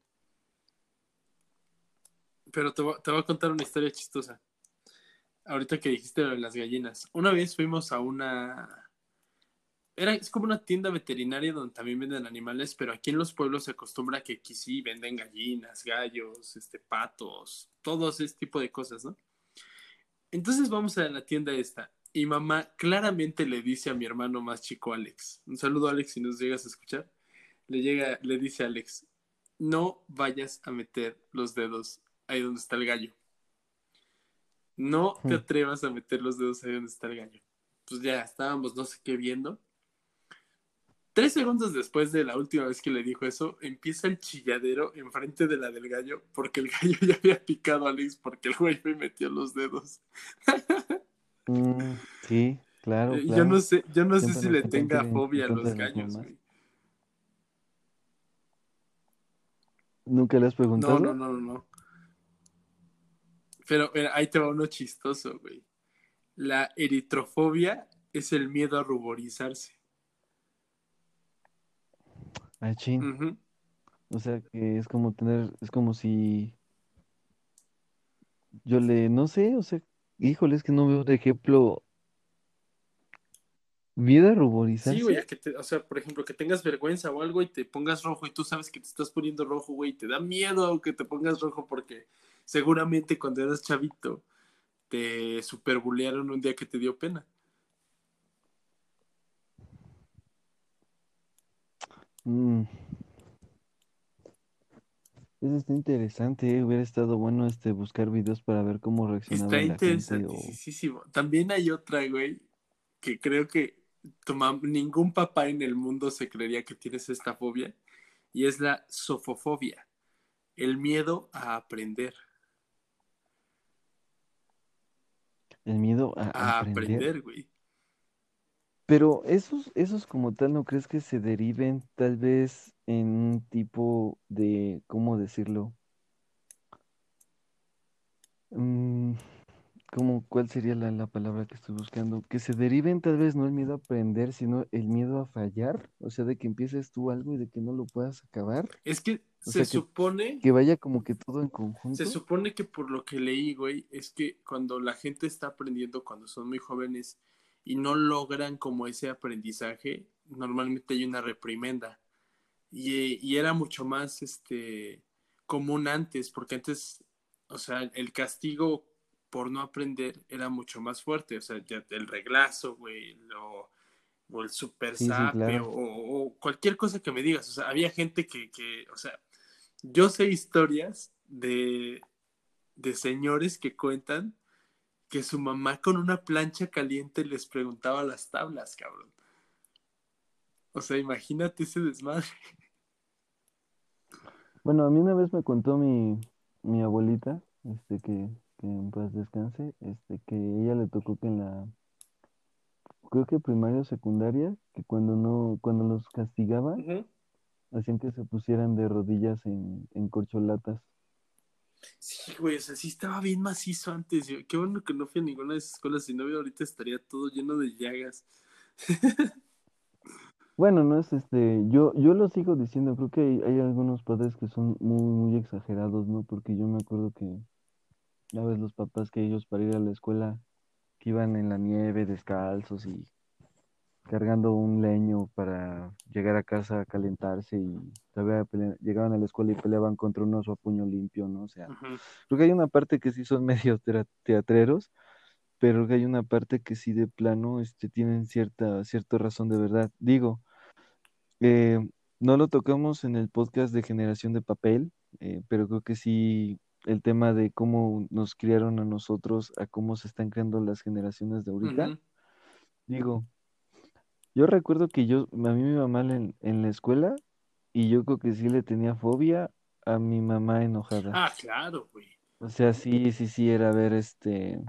[SPEAKER 1] Pero te voy, te voy a contar una historia chistosa. Ahorita que dijiste lo de las gallinas. Una vez fuimos a una... Era, es como una tienda veterinaria donde también venden animales, pero aquí en los pueblos se acostumbra que aquí sí venden gallinas, gallos, este, patos, todo ese tipo de cosas, ¿no? Entonces vamos a la tienda esta y mamá claramente le dice a mi hermano más chico, Alex, un saludo Alex si nos llegas a escuchar, le llega, le dice a Alex, no vayas a meter los dedos ahí donde está el gallo, no te
[SPEAKER 2] Hmm.
[SPEAKER 1] atrevas a meter los dedos ahí donde está el gallo. Pues ya estábamos no sé qué viendo. Tres segundos después de la última vez que le dijo eso, empieza el chilladero enfrente de la del gallo, porque el gallo ya había picado a Alex porque el güey me metió los dedos.
[SPEAKER 2] Mm, sí, claro,
[SPEAKER 1] Eh, Yo no
[SPEAKER 2] claro.
[SPEAKER 1] sé, yo no sé
[SPEAKER 2] Siempre
[SPEAKER 1] si
[SPEAKER 2] nos
[SPEAKER 1] le
[SPEAKER 2] contan que
[SPEAKER 1] tenga
[SPEAKER 2] era
[SPEAKER 1] fobia a
[SPEAKER 2] importante
[SPEAKER 1] los
[SPEAKER 2] de las
[SPEAKER 1] gallos,
[SPEAKER 2] mamás.
[SPEAKER 1] güey.
[SPEAKER 2] ¿Nunca le has
[SPEAKER 1] No, no,
[SPEAKER 2] preguntado?
[SPEAKER 1] no, no, no. Pero mira, ahí te va uno chistoso, güey. La eritrofobia es el miedo a ruborizarse.
[SPEAKER 2] Ah, chin.
[SPEAKER 1] Ujú.
[SPEAKER 2] O sea, que es como tener, es como si yo le, no sé, o sea, híjole, es que no veo de ejemplo, ¿miedo a
[SPEAKER 1] Sí, güey,
[SPEAKER 2] ruborizarse?
[SPEAKER 1] a que te, o sea, por ejemplo, que tengas vergüenza o algo y te pongas rojo y tú sabes que te estás poniendo rojo, güey, y te da miedo que te pongas rojo porque seguramente cuando eras chavito te superbulearon un día que te dio pena.
[SPEAKER 2] Mm, eso está interesante, eh, hubiera estado bueno este buscar videos para ver cómo
[SPEAKER 1] Está
[SPEAKER 2] reaccionaba la gente o...
[SPEAKER 1] interesantísimo. También hay otra, güey, que creo que tu mam- ningún papá en el mundo se creería que tienes esta fobia, y es la sofofobia, el miedo a aprender.
[SPEAKER 2] el miedo a
[SPEAKER 1] A
[SPEAKER 2] aprender.
[SPEAKER 1] aprender, güey.
[SPEAKER 2] Pero esos, esos como tal, ¿no crees que se deriven tal vez en un tipo de, ¿cómo decirlo? Mm, ¿cómo, cuál sería la, la palabra que estoy buscando? Que se deriven tal vez no el miedo a aprender, sino el miedo a fallar. O sea, de que empieces tú algo y de que no lo puedas acabar.
[SPEAKER 1] Es que
[SPEAKER 2] O
[SPEAKER 1] se
[SPEAKER 2] sea, que,
[SPEAKER 1] supone,
[SPEAKER 2] que vaya como que todo en
[SPEAKER 1] se
[SPEAKER 2] conjunto.
[SPEAKER 1] supone que por lo que leí, güey, es que cuando la gente está aprendiendo cuando son muy jóvenes y no logran como ese aprendizaje, normalmente hay una reprimenda. Y, y era mucho más este común antes, porque antes, o sea, el castigo por no aprender era mucho más fuerte, o sea, ya el reglazo, güey, lo- o el super
[SPEAKER 2] Sí, sí,
[SPEAKER 1] zape, o,
[SPEAKER 2] claro.
[SPEAKER 1] o cualquier cosa que me digas, o sea, había gente que, que, o sea, yo sé historias de, de señores que cuentan que su mamá con una plancha caliente les preguntaba las tablas, cabrón. O sea, imagínate ese desmadre.
[SPEAKER 2] Bueno, a mí una vez me contó mi, mi abuelita, este, que, que en paz descanse, este, que ella le tocó que en la, creo que primaria o secundaria, que cuando no, cuando los castigaban,
[SPEAKER 1] Ujú.
[SPEAKER 2] hacían que se pusieran de rodillas en, en corcholatas.
[SPEAKER 1] Sí, güey, o sea, sí estaba bien macizo antes. Yo- qué bueno que no fui a ninguna de esas escuelas, si no, ahorita estaría todo lleno de llagas.
[SPEAKER 2] Bueno, no es este, yo, yo lo sigo diciendo, creo que hay, hay algunos padres que son muy, muy exagerados, ¿no? Porque yo me acuerdo que, ya ves, los papás que ellos para ir a la escuela, que iban en la nieve descalzos y cargando un leño para llegar a casa a calentarse y todavía pelea- llegaban a la escuela y peleaban contra un oso a puño limpio, ¿no? O sea,
[SPEAKER 1] Ujú,
[SPEAKER 2] creo que hay una parte que sí son medio tea- teatreros, pero creo que hay una parte que sí de plano este, tienen cierta, cierta razón de verdad. Digo, eh, no lo tocamos en el podcast de Generación de Papel, eh, pero creo que sí el tema de cómo nos criaron a nosotros, a cómo se están creando las generaciones de ahorita.
[SPEAKER 1] ujú.
[SPEAKER 2] Digo, yo recuerdo que yo, a mí me iba mal en, en la escuela y yo creo que sí le tenía fobia a mi mamá enojada.
[SPEAKER 1] Ah, claro, güey.
[SPEAKER 2] O sea, sí, sí, sí, era ver este,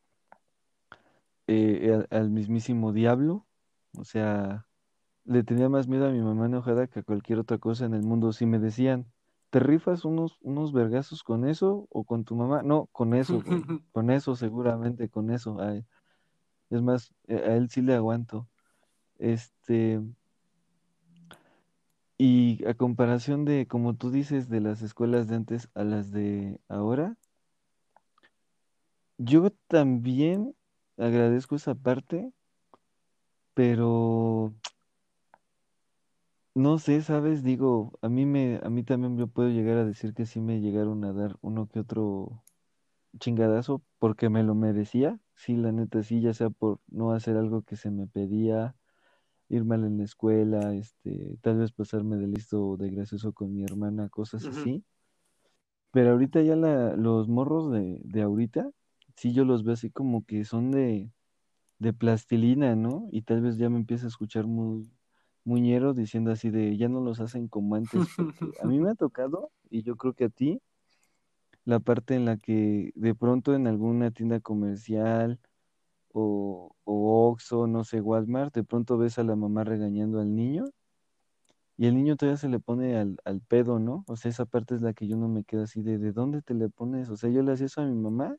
[SPEAKER 2] eh, al, al mismísimo diablo. O sea, le tenía más miedo a mi mamá enojada que a cualquier otra cosa en el mundo. Si me decían, ¿te rifas unos, unos vergazos con eso o con tu mamá? No, con eso, güey. Con eso, seguramente, con eso. Ay, es más, eh, a él sí le aguanto. Este, y a comparación de, como tú dices, de las escuelas de antes a las de ahora, yo también agradezco esa parte, pero no sé, ¿sabes? Digo, a mí me, a mí también yo puedo llegar a decir que sí me llegaron a dar uno que otro chingadazo porque me lo merecía. Sí, la neta, sí, ya sea por no hacer algo que se me pedía, ir mal en la escuela, este, tal vez pasarme de listo o de gracioso con mi hermana, cosas
[SPEAKER 1] Ujú.
[SPEAKER 2] así. Pero ahorita ya la, los morros de, de ahorita, sí yo los veo así como que son de, de plastilina, ¿no? Y tal vez ya me empieza a escuchar muy muñero diciendo así de, ya no los hacen como antes, porque a mí me ha tocado, y yo creo que a ti, la parte en la que de pronto en alguna tienda comercial o, o Oxxo, no sé, Walmart, de pronto ves a la mamá regañando al niño y el niño todavía se le pone al, al pedo, ¿no? O sea, esa parte es la que yo no me quedo así de, ¿de dónde te le pones? O sea, yo le hacía eso a mi mamá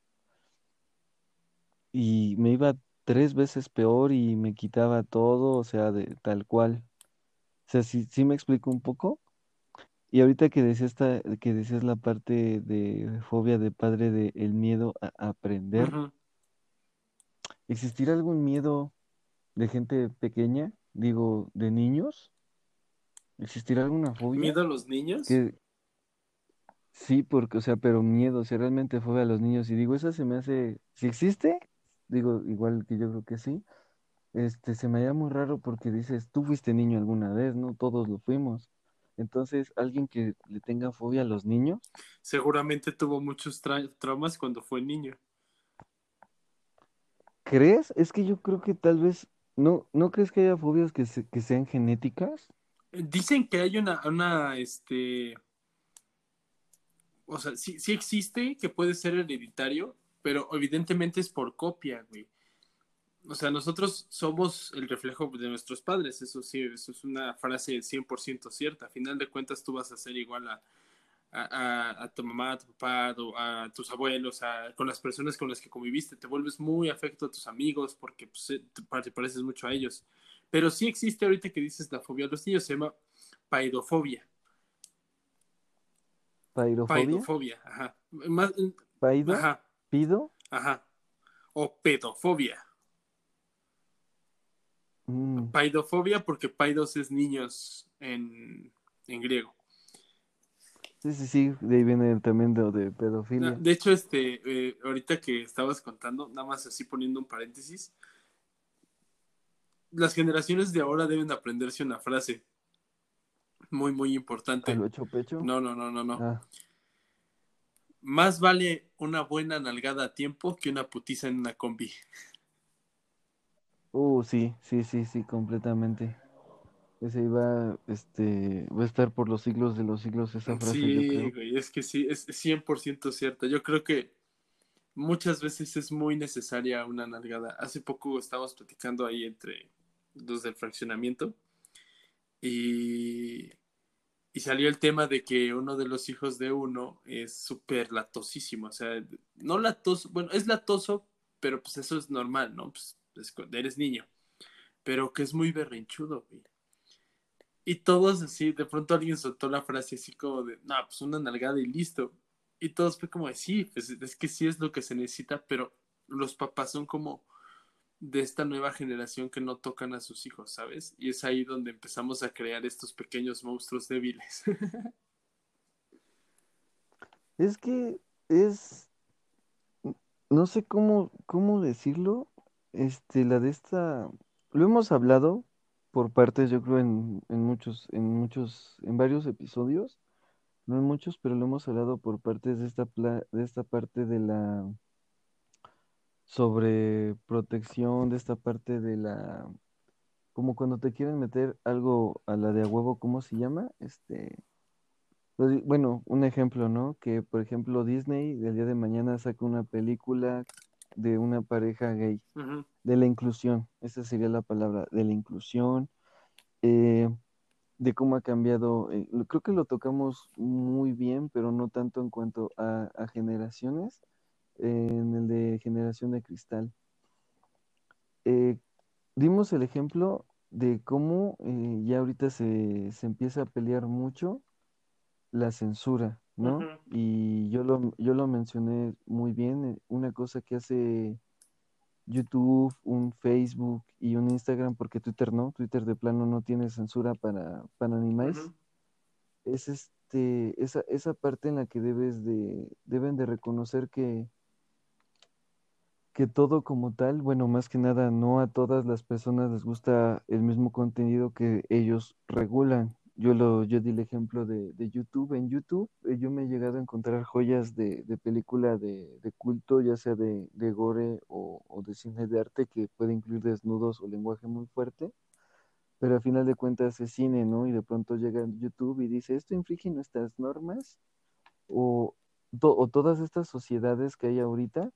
[SPEAKER 2] y me iba tres veces peor y me quitaba todo, o sea, de tal cual. O sea, sí, sí me explico un poco. Y ahorita que decías, esta, que decías la parte de fobia de padre de el miedo a aprender,
[SPEAKER 1] Ujú.
[SPEAKER 2] ¿existirá algún miedo de gente pequeña? Digo, de niños. ¿Existirá alguna fobia?
[SPEAKER 1] ¿Miedo a los niños?
[SPEAKER 2] Que sí, porque, o sea, pero miedo, o sea, realmente fobia a los niños. Y digo, esa se me hace, si existe, digo, igual que yo creo que sí, este, se me haría muy raro porque dices, tú fuiste niño alguna vez, ¿no? Todos lo fuimos. Entonces, alguien que le tenga fobia a los niños,
[SPEAKER 1] Seguramente tuvo muchos tra- traumas cuando fue niño.
[SPEAKER 2] ¿crees? Es que yo creo que tal vez, ¿no, no crees que haya fobias que, se- que sean genéticas?
[SPEAKER 1] Dicen que hay una, una, este, o sea, sí, sí existe que puede ser hereditario, pero evidentemente es por copia, güey. O sea, nosotros somos el reflejo de nuestros padres, eso sí, eso es una frase cien por ciento cierta. A final de cuentas, tú vas a ser igual a, a, a, a tu mamá, a tu papá, a, a tus abuelos, a, con las personas con las que conviviste. Te vuelves muy afecto a tus amigos porque pues, eh, te, te pareces mucho a ellos. Pero sí existe ahorita que dices la fobia a los niños, se llama paidofobia.
[SPEAKER 2] ¿Pairofobia?
[SPEAKER 1] Paidofobia, ajá. Más,
[SPEAKER 2] ¿Paido?
[SPEAKER 1] ajá,
[SPEAKER 2] ¿Pido?
[SPEAKER 1] ajá. O pedofobia.
[SPEAKER 2] Mm,
[SPEAKER 1] Paidofobia porque paidos es niños en, en griego.
[SPEAKER 2] sí, sí, sí, de ahí viene también de, de
[SPEAKER 1] Na-
[SPEAKER 2] pedofilia.
[SPEAKER 1] De hecho, este, eh, ahorita que estabas contando, nada más así poniendo un paréntesis, las generaciones de ahora deben aprenderse una frase muy, muy
[SPEAKER 2] ¿Al
[SPEAKER 1] importante.
[SPEAKER 2] ocho pecho?
[SPEAKER 1] No, no, no, no, no.
[SPEAKER 2] Ah,
[SPEAKER 1] Más vale una buena nalgada a tiempo que una putiza en una combi.
[SPEAKER 2] uh, sí, sí, sí, sí, completamente. Ese iba, este, va a estar por los siglos de los siglos esa frase, yo
[SPEAKER 1] Sí,
[SPEAKER 2] creo.
[SPEAKER 1] güey, es que sí, es cien por ciento cierta. Yo creo que muchas veces es muy necesaria una nalgada. Hace poco estábamos platicando ahí entre los del fraccionamiento y, y salió el tema de que uno de los hijos de uno es súper latosísimo. O sea, no latoso, bueno, es latoso, pero pues eso es normal, ¿no? Pues es cuando eres niño, pero que es muy berrinchudo, güey. Y todos así, de pronto alguien soltó la frase así como de, no, pues una nalgada y listo. Y todos fue como de, sí, pues es que sí es lo que se necesita, pero los papás son como, de esta nueva generación que no tocan a sus hijos, ¿sabes? Y es ahí donde empezamos a crear estos pequeños monstruos débiles.
[SPEAKER 2] Es que es, no sé cómo, cómo decirlo, este, la de esta, lo hemos hablado por partes, yo creo, en, en muchos, en muchos, en varios episodios, no en muchos, pero lo hemos hablado por partes de esta, pla- de esta parte de la sobreprotección, de esta parte de la, como cuando te quieren meter algo a la de a huevo, ¿cómo se llama? Este, pues, bueno, un ejemplo, ¿no? Que, por ejemplo, Disney del día de mañana saca una película de una pareja gay,
[SPEAKER 1] Ujú,
[SPEAKER 2] de la inclusión, esa sería la palabra, de la inclusión, eh, de cómo ha cambiado, eh, lo- creo que lo tocamos muy bien, pero no tanto en cuanto a, a generaciones, eh, en el de generación de cristal. Eh, Dimos el ejemplo de cómo eh, ya ahorita se, se empieza a pelear mucho la censura, ¿no?
[SPEAKER 1] ujú,
[SPEAKER 2] Y yo lo, yo lo mencioné muy bien, eh, una cosa que hace YouTube, un Facebook y un Instagram, porque Twitter no, Twitter de plano no tiene censura para, para animales,
[SPEAKER 1] ujú,
[SPEAKER 2] es este, esa, esa parte en la que debes de, deben de reconocer que que todo como tal, bueno, más que nada, no a todas las personas les gusta el mismo contenido que ellos regulan. Yo lo, yo di el ejemplo de, de YouTube. En YouTube, eh, yo me he llegado a encontrar joyas de, de película de, de culto, ya sea de, de gore o, o de cine de arte, que puede incluir desnudos o lenguaje muy fuerte, pero al final de cuentas es cine, ¿no? Y de pronto llega en YouTube y dice, esto infringe nuestras normas, o, to- o todas estas sociedades que hay ahorita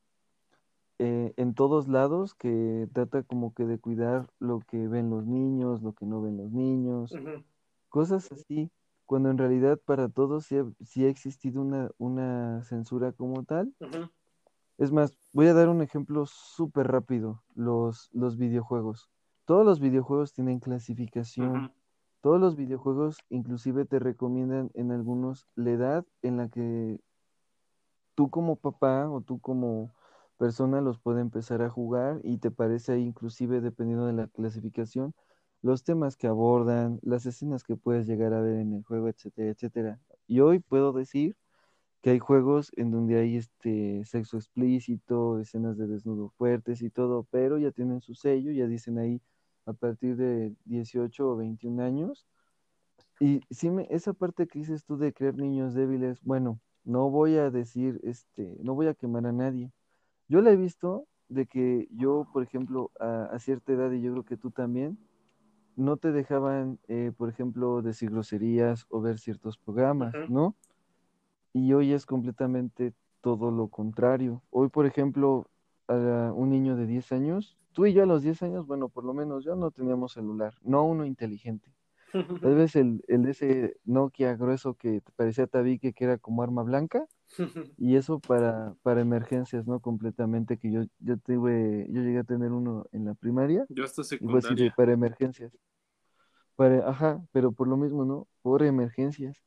[SPEAKER 2] eh, en todos lados que trata como que de cuidar lo que ven los niños, lo que no ven los niños,
[SPEAKER 1] ujú,
[SPEAKER 2] cosas así, cuando en realidad para todos sí ha, sí ha existido una, una censura como tal.
[SPEAKER 1] ujú,
[SPEAKER 2] Es más, voy a dar un ejemplo súper rápido, los, los videojuegos. Todos los videojuegos tienen clasificación.
[SPEAKER 1] ujú,
[SPEAKER 2] Todos los videojuegos inclusive te recomiendan en algunos la edad en la que tú como papá o tú como persona los puede empezar a jugar y te parece ahí inclusive dependiendo de la clasificación, los temas que abordan, las escenas que puedes llegar a ver en el juego, etcétera, etcétera. Y hoy puedo decir que hay juegos en donde hay este sexo explícito, escenas de desnudo fuertes y todo, pero ya tienen su sello, ya dicen ahí a partir de dieciocho o veintiún años y sí me, esa parte que dices tú de crear niños débiles, bueno, no voy a decir, este, no voy a quemar a nadie. Yo la he visto de que yo, por ejemplo, a, a cierta edad, y yo creo que tú también, no te dejaban, eh, por ejemplo, decir groserías o ver ciertos programas,
[SPEAKER 1] ujú,
[SPEAKER 2] ¿no? Y hoy es completamente todo lo contrario. Hoy, por ejemplo, a un niño de diez años, tú y yo a los diez años, bueno, por lo menos yo no teníamos celular, no uno inteligente. Tal vez el, el de ese Nokia grueso que te parecía tabique, que era como arma blanca, y eso para, para emergencias, ¿no? Completamente, que yo, yo tuve, yo llegué a tener uno en la primaria,
[SPEAKER 1] Yo hasta
[SPEAKER 2] y fue así de
[SPEAKER 1] secundaria.
[SPEAKER 2] para emergencias. Para, ajá, pero por lo mismo, ¿no? Por emergencias.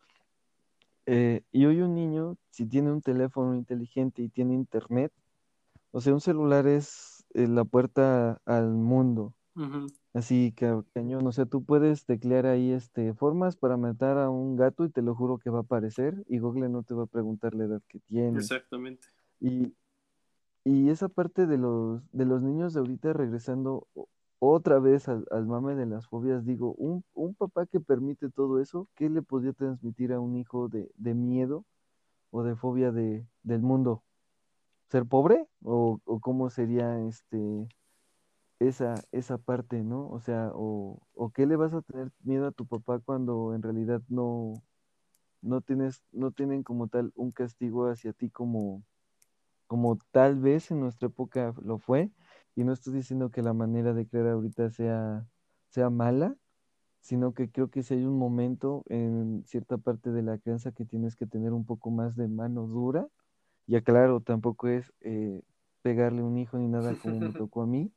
[SPEAKER 2] Eh, y hoy un niño, si tiene un teléfono inteligente y tiene internet, o sea, un celular es eh, la puerta al mundo.
[SPEAKER 1] Ujú,
[SPEAKER 2] Así que cañón, o sea, tú puedes teclear ahí este, formas para matar a un gato y te lo juro que va a aparecer y Google no te va a preguntar la edad que tiene.
[SPEAKER 1] exactamente.
[SPEAKER 2] Y, y esa parte de los, de los niños de ahorita regresando o- otra vez al, al mame de las fobias, digo, un, un papá que permite todo eso, ¿qué le podría transmitir a un hijo de, de miedo o de fobia de, del mundo? ¿Ser pobre? ¿O, o cómo sería este esa, esa parte, ¿no? O sea, o, o qué le vas a tener miedo a tu papá cuando en realidad no, no tienes, no tienen como tal un castigo hacia ti como, como tal vez en nuestra época lo fue. Y no estoy diciendo que la manera de crear ahorita sea, sea mala, sino que creo que si hay un momento en cierta parte de la crianza que tienes que tener un poco más de mano dura. Ya claro, tampoco es eh, pegarle un hijo ni nada como me tocó a mí,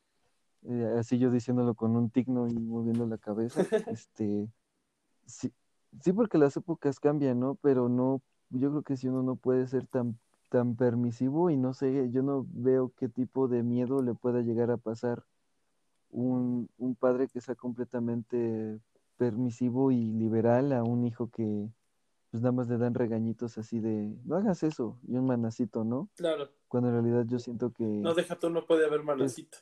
[SPEAKER 2] eh, así yo diciéndolo con un tigno y moviendo la cabeza, este, sí, sí porque las épocas cambian, ¿no? Pero no, yo creo que si uno no puede ser tan, tan permisivo y no sé, yo no veo qué tipo de miedo le pueda llegar a pasar un, un padre que sea completamente permisivo y liberal a un hijo que pues nada más le dan regañitos así de, no hagas eso, y un manacito, ¿no?
[SPEAKER 1] Claro.
[SPEAKER 2] Cuando en realidad yo siento
[SPEAKER 1] No,
[SPEAKER 2] que
[SPEAKER 1] deja tú, no puede haber
[SPEAKER 2] es,
[SPEAKER 1] manacito.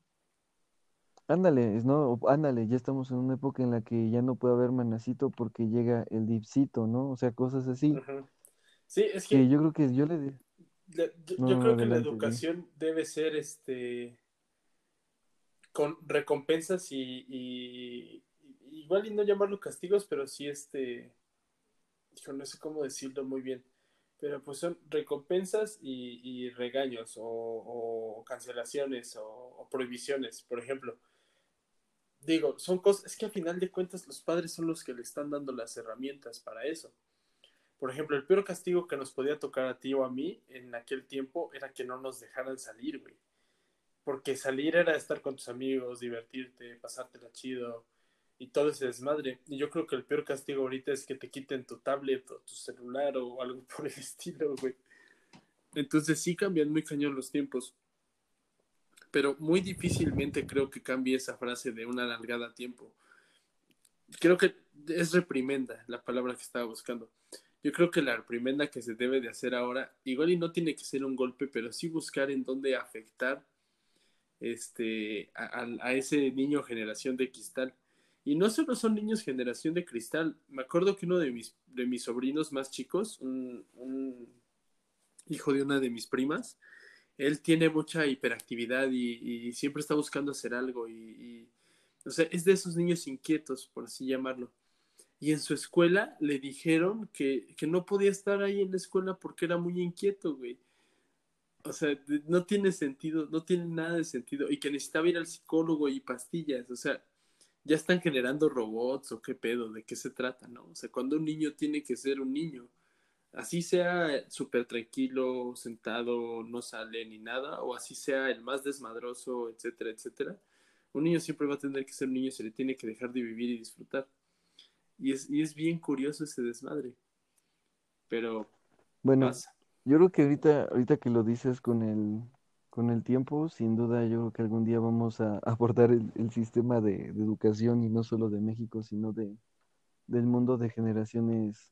[SPEAKER 2] ándale, es, ¿no? O ándale, ya estamos en una época en la que ya no puede haber manacito porque llega el dipsito, ¿no? O sea, cosas así,
[SPEAKER 1] Ujú. Sí, es
[SPEAKER 2] que
[SPEAKER 1] que
[SPEAKER 2] yo creo que yo le... di-
[SPEAKER 1] la- yo,
[SPEAKER 2] No,
[SPEAKER 1] yo
[SPEAKER 2] no, no,
[SPEAKER 1] creo que la
[SPEAKER 2] adelante, di.
[SPEAKER 1] educación debe ser este con recompensas y, y- y- igual y no llamarlo castigos, pero sí este, hijo, no sé cómo decirlo muy bien, pero pues son recompensas y, y regaños o, o cancelaciones o, o prohibiciones, por ejemplo. Digo, son cosas, es que a final de cuentas los padres son los que le están dando las herramientas para eso. Por ejemplo, el peor castigo que nos podía tocar a ti o a mí en aquel tiempo era que no nos dejaran salir, güey. Porque salir era estar con tus amigos, divertirte, pasártela chido y todo ese desmadre. Y yo creo que el peor castigo ahorita es que te quiten tu tablet o tu celular o algo por el estilo, güey. Entonces sí cambian muy cañón los tiempos, pero muy difícilmente creo que cambie esa frase de una largada a tiempo. Creo que es reprimenda la palabra que estaba buscando. Yo creo que la reprimenda que se debe de hacer ahora, igual y no tiene que ser un golpe, pero sí buscar en dónde afectar este, a, a- a ese niño generación de cristal. Y no solo son niños generación de cristal. Me acuerdo que uno de mis, de mis sobrinos más chicos, un, un hijo de una de mis primas, él tiene mucha hiperactividad y, y siempre está buscando hacer algo. Y, y, o sea, es de esos niños inquietos, por así llamarlo. Y en su escuela le dijeron que, que no podía estar ahí en la escuela porque era muy inquieto, güey. O sea, no tiene sentido, no tiene nada de sentido. Y que necesitaba ir al psicólogo y pastillas. O sea, ya están generando robots o qué pedo, de qué se trata, ¿no? O sea, cuando un niño tiene que ser un niño, así sea súper tranquilo, sentado, no sale ni nada, o así sea el más desmadroso, etcétera, etcétera. Un niño siempre va a tener que ser un niño, se le tiene que dejar de vivir y disfrutar. Y es, y es bien curioso ese desmadre, pero
[SPEAKER 2] Bueno,
[SPEAKER 1] pasa.
[SPEAKER 2] yo creo que ahorita, ahorita que lo dices con el, con el tiempo, sin duda yo creo que algún día vamos a abordar el, el sistema de, de educación y no solo de México, sino de, del mundo de generaciones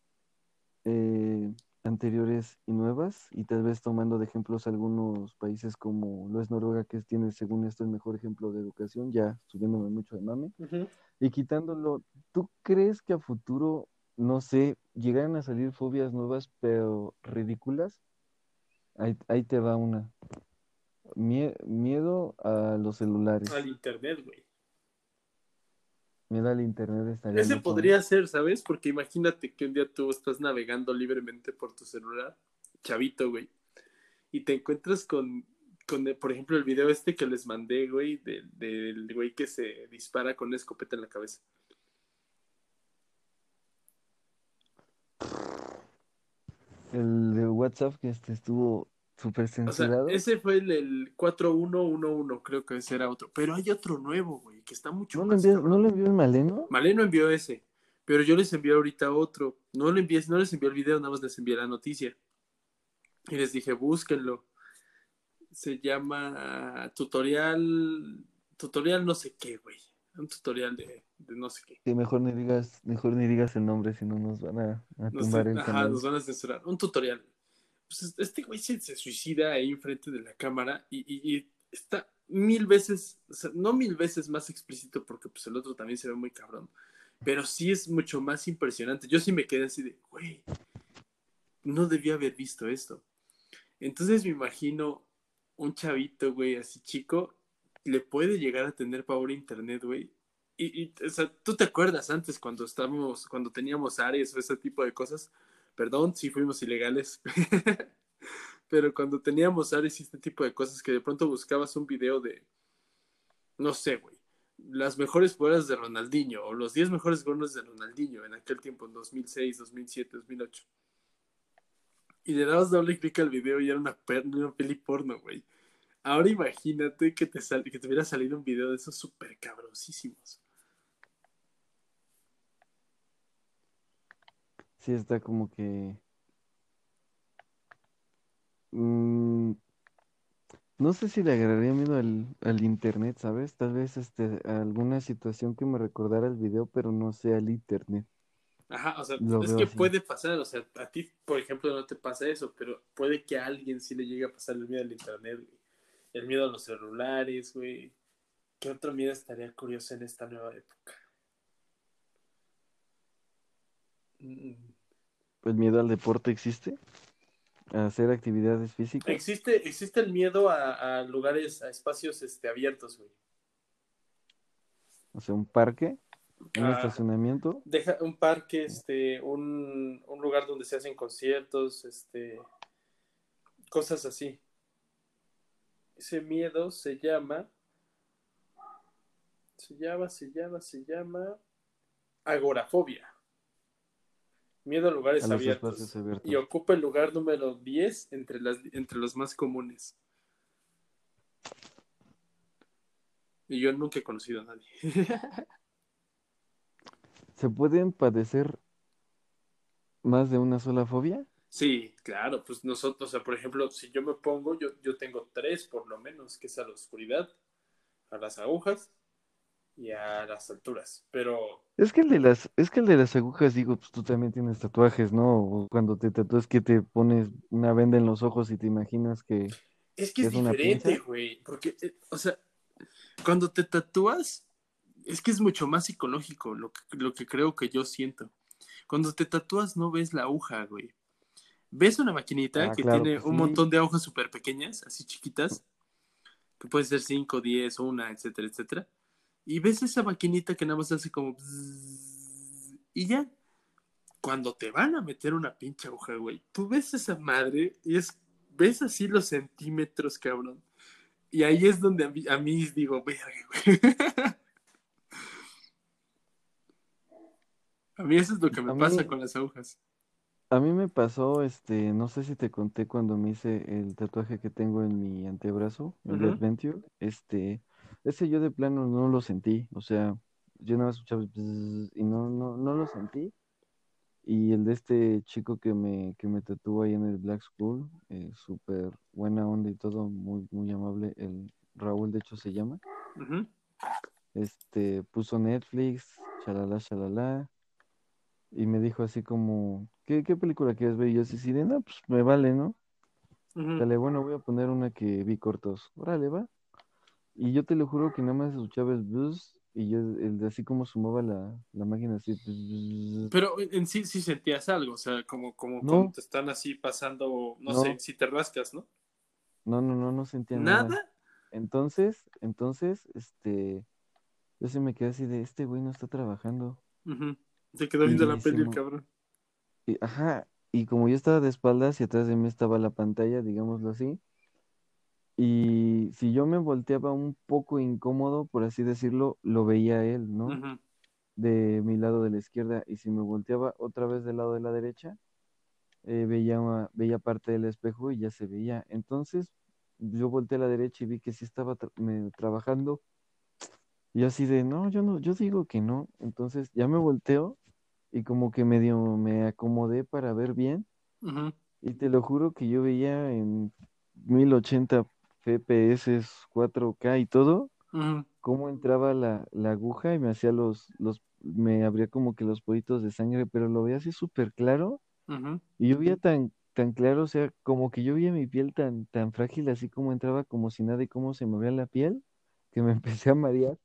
[SPEAKER 2] eh, anteriores y nuevas, y tal vez tomando de ejemplos algunos países como lo es Noruega, que tiene según esto el mejor ejemplo de educación, ya subiéndome mucho de mame,
[SPEAKER 1] Ujú.
[SPEAKER 2] y quitándolo, ¿tú crees que a futuro, no sé, llegaran a salir fobias nuevas pero ridículas? Ahí, ahí te va una. Mie- miedo a los
[SPEAKER 1] Al
[SPEAKER 2] celulares.
[SPEAKER 1] internet, güey.
[SPEAKER 2] Miedo al internet estaría
[SPEAKER 1] Ese
[SPEAKER 2] loco, ¿eh?
[SPEAKER 1] podría ser, ¿sabes? Porque imagínate que un día tú estás navegando libremente por tu celular, chavito, güey, y te encuentras con, con por ejemplo, el video este que les mandé, güey, del, del güey que se dispara con una escopeta en la cabeza.
[SPEAKER 2] El de WhatsApp que este estuvo súper
[SPEAKER 1] O sea,
[SPEAKER 2] censurado.
[SPEAKER 1] ese fue el, el cuatro uno uno uno, creo que ese era otro. Pero hay otro nuevo, güey, que está mucho
[SPEAKER 2] ¿No le
[SPEAKER 1] más
[SPEAKER 2] envió, no
[SPEAKER 1] cabrón.
[SPEAKER 2] le envió el Maleno?
[SPEAKER 1] Maleno envió ese, pero yo les envié ahorita otro. No, le envié, no les envié el video, nada más les envié la noticia. Y les dije, búsquenlo. Se llama tutorial, tutorial no sé qué, güey. Un tutorial de, de no sé qué.
[SPEAKER 2] Que mejor ni digas, mejor ni digas el nombre, si no nos van a, a
[SPEAKER 1] No sé,
[SPEAKER 2] tumbar el
[SPEAKER 1] ajá,
[SPEAKER 2] canal.
[SPEAKER 1] nos van a censurar. Un tutorial. Pues este güey se, se suicida ahí enfrente de la cámara y, y- y está mil veces, o sea, no mil veces más explícito porque pues el otro también se ve muy cabrón, pero sí es mucho más impresionante. Yo sí me quedé así de, güey, no debía haber visto esto. Entonces me imagino un chavito, güey, así chico, le puede llegar a tener pavor a internet, güey. Y, y, o sea, tú te acuerdas antes cuando estábamos, cuando teníamos Ares o ese tipo de cosas. Perdón si fuimos ilegales, pero cuando teníamos Ares y este tipo de cosas que de pronto buscabas un video de, no sé, güey, las mejores jugadas de Ronaldinho o los diez mejores goles de Ronaldinho en aquel tiempo, en dos dos mil seis, dos mil siete, dos mil ocho. Y le dabas doble clic al video y era una, per una peli porno, güey. Ahora imagínate que te, sal que te hubiera salido un video de esos súper cabrosísimos.
[SPEAKER 2] Sí, está como que Mm, no sé si le agarraría miedo al, al internet, ¿sabes? Tal vez este, a alguna situación que me recordara el video, pero no sea el internet.
[SPEAKER 1] Ajá, o sea,
[SPEAKER 2] Lo
[SPEAKER 1] es
[SPEAKER 2] veo
[SPEAKER 1] que
[SPEAKER 2] así.
[SPEAKER 1] puede pasar, o sea, a ti, por ejemplo, no te pasa eso, pero puede que a alguien sí le llegue a pasar el miedo al internet, güey. El miedo a los celulares, güey. ¿Qué otro miedo estaría curioso en esta nueva época? Mm,
[SPEAKER 2] ¿El miedo al deporte existe? ¿A hacer actividades físicas?
[SPEAKER 1] Existe, existe el miedo a, a lugares, a espacios este, abiertos, güey.
[SPEAKER 2] O sea, un parque, un
[SPEAKER 1] A,
[SPEAKER 2] estacionamiento.
[SPEAKER 1] deja un parque, este, un, un lugar donde se hacen conciertos, este, cosas así. Ese miedo se llama, se llama, se llama, se llama agorafobia. Miedo a
[SPEAKER 2] A
[SPEAKER 1] lugares
[SPEAKER 2] los espacios
[SPEAKER 1] abiertos. Y
[SPEAKER 2] abiertos.
[SPEAKER 1] ocupa el lugar número diez entre, las, entre los más comunes. Y yo nunca he conocido a nadie.
[SPEAKER 2] ¿Se pueden padecer más de una sola fobia?
[SPEAKER 1] Sí, claro, pues nosotros, o sea, por ejemplo, si yo me pongo, yo, yo tengo tres por lo menos, que es a la oscuridad, a las agujas y a las alturas. Pero
[SPEAKER 2] Es que el de las, es que el de las agujas, digo, pues tú también tienes tatuajes, ¿no? O cuando te tatúas que te pones una venda en los ojos y te imaginas que,
[SPEAKER 1] es que
[SPEAKER 2] que
[SPEAKER 1] es
[SPEAKER 2] es una
[SPEAKER 1] diferente,
[SPEAKER 2] pinza.
[SPEAKER 1] güey, porque, eh, o sea, cuando te tatúas, es que es mucho más psicológico lo que, lo que creo que yo siento. Cuando te tatúas no ves la aguja, güey. Ves una maquinita
[SPEAKER 2] Ah,
[SPEAKER 1] que
[SPEAKER 2] claro,
[SPEAKER 1] tiene
[SPEAKER 2] pues
[SPEAKER 1] un
[SPEAKER 2] sí.
[SPEAKER 1] montón de agujas súper pequeñas, así chiquitas, que pueden ser cinco, diez, una, etcétera, etcétera. Y ves esa maquinita que nada más hace como... bzzz, y ya, cuando te van a meter una pinche aguja, güey, tú ves esa madre y es... Ves así los centímetros, cabrón. Y ahí es donde a mí, a mí digo, verga, güey. A mí eso es lo que me
[SPEAKER 2] A
[SPEAKER 1] pasa
[SPEAKER 2] mí,
[SPEAKER 1] con las agujas.
[SPEAKER 2] a mí me pasó, este, no sé si te conté cuando me hice el tatuaje que tengo en mi antebrazo, el de
[SPEAKER 1] Ujú,
[SPEAKER 2] Adventure, este, ese yo de plano no lo sentí, o sea, yo nada más escuchaba bzzz y no, no, no lo sentí. Y el de este chico que me, que me tatuó ahí en el Black School, eh, súper buena onda y todo, muy, muy amable, el Raúl de hecho se llama,
[SPEAKER 1] ujú,
[SPEAKER 2] este, puso Netflix, chalala, chalala, y me dijo así como, ¿qué, qué película quieres ver? Y yo así, sí, de, no, pues me vale, ¿no?
[SPEAKER 1] ujú.
[SPEAKER 2] Dale, bueno, voy a poner una que vi cortos. Órale, va. Y yo te lo juro que nada más escuchaba el buzz y yo, el de así como sumaba la, la máquina así. Buzz.
[SPEAKER 1] Pero en sí sí sentías algo, o sea, como, como cuando
[SPEAKER 2] No,
[SPEAKER 1] te están así pasando, no sé,
[SPEAKER 2] no,
[SPEAKER 1] si te rascas, ¿no?
[SPEAKER 2] no, no, no, no sentía nada.
[SPEAKER 1] Nada.
[SPEAKER 2] Entonces, entonces, este, yo sí me quedé así de, este güey no está trabajando.
[SPEAKER 1] Ujú. Se quedó viendo la
[SPEAKER 2] Y sí,
[SPEAKER 1] peli el
[SPEAKER 2] mo-
[SPEAKER 1] cabrón.
[SPEAKER 2] y- ajá, y como yo estaba de espaldas y atrás de mí estaba la pantalla, digámoslo así. Y si yo me volteaba un poco incómodo, por así decirlo, lo veía a él, ¿no?
[SPEAKER 1] Ujú,
[SPEAKER 2] De mi lado de la izquierda. Y si me volteaba otra vez del lado de la derecha, eh, veía, una- veía parte del espejo y ya se veía. Entonces, yo volteé a la derecha y vi que sí estaba tra- me- trabajando. Y yo así de, no, yo no, yo digo que no. Entonces ya me volteo y como que medio me acomodé para ver bien.
[SPEAKER 1] ujú,
[SPEAKER 2] Y te lo juro que yo veía en mil ochenta F P S, cuatro K y todo,
[SPEAKER 1] ujú,
[SPEAKER 2] cómo entraba la, la aguja y me hacía los, los, me abría como que los pollitos de sangre, pero lo veía así súper claro.
[SPEAKER 1] ujú.
[SPEAKER 2] Y yo veía tan, tan claro, o sea, como que yo veía mi piel tan, tan frágil, así como entraba como si nada y cómo se movía la piel, que me empecé a marear,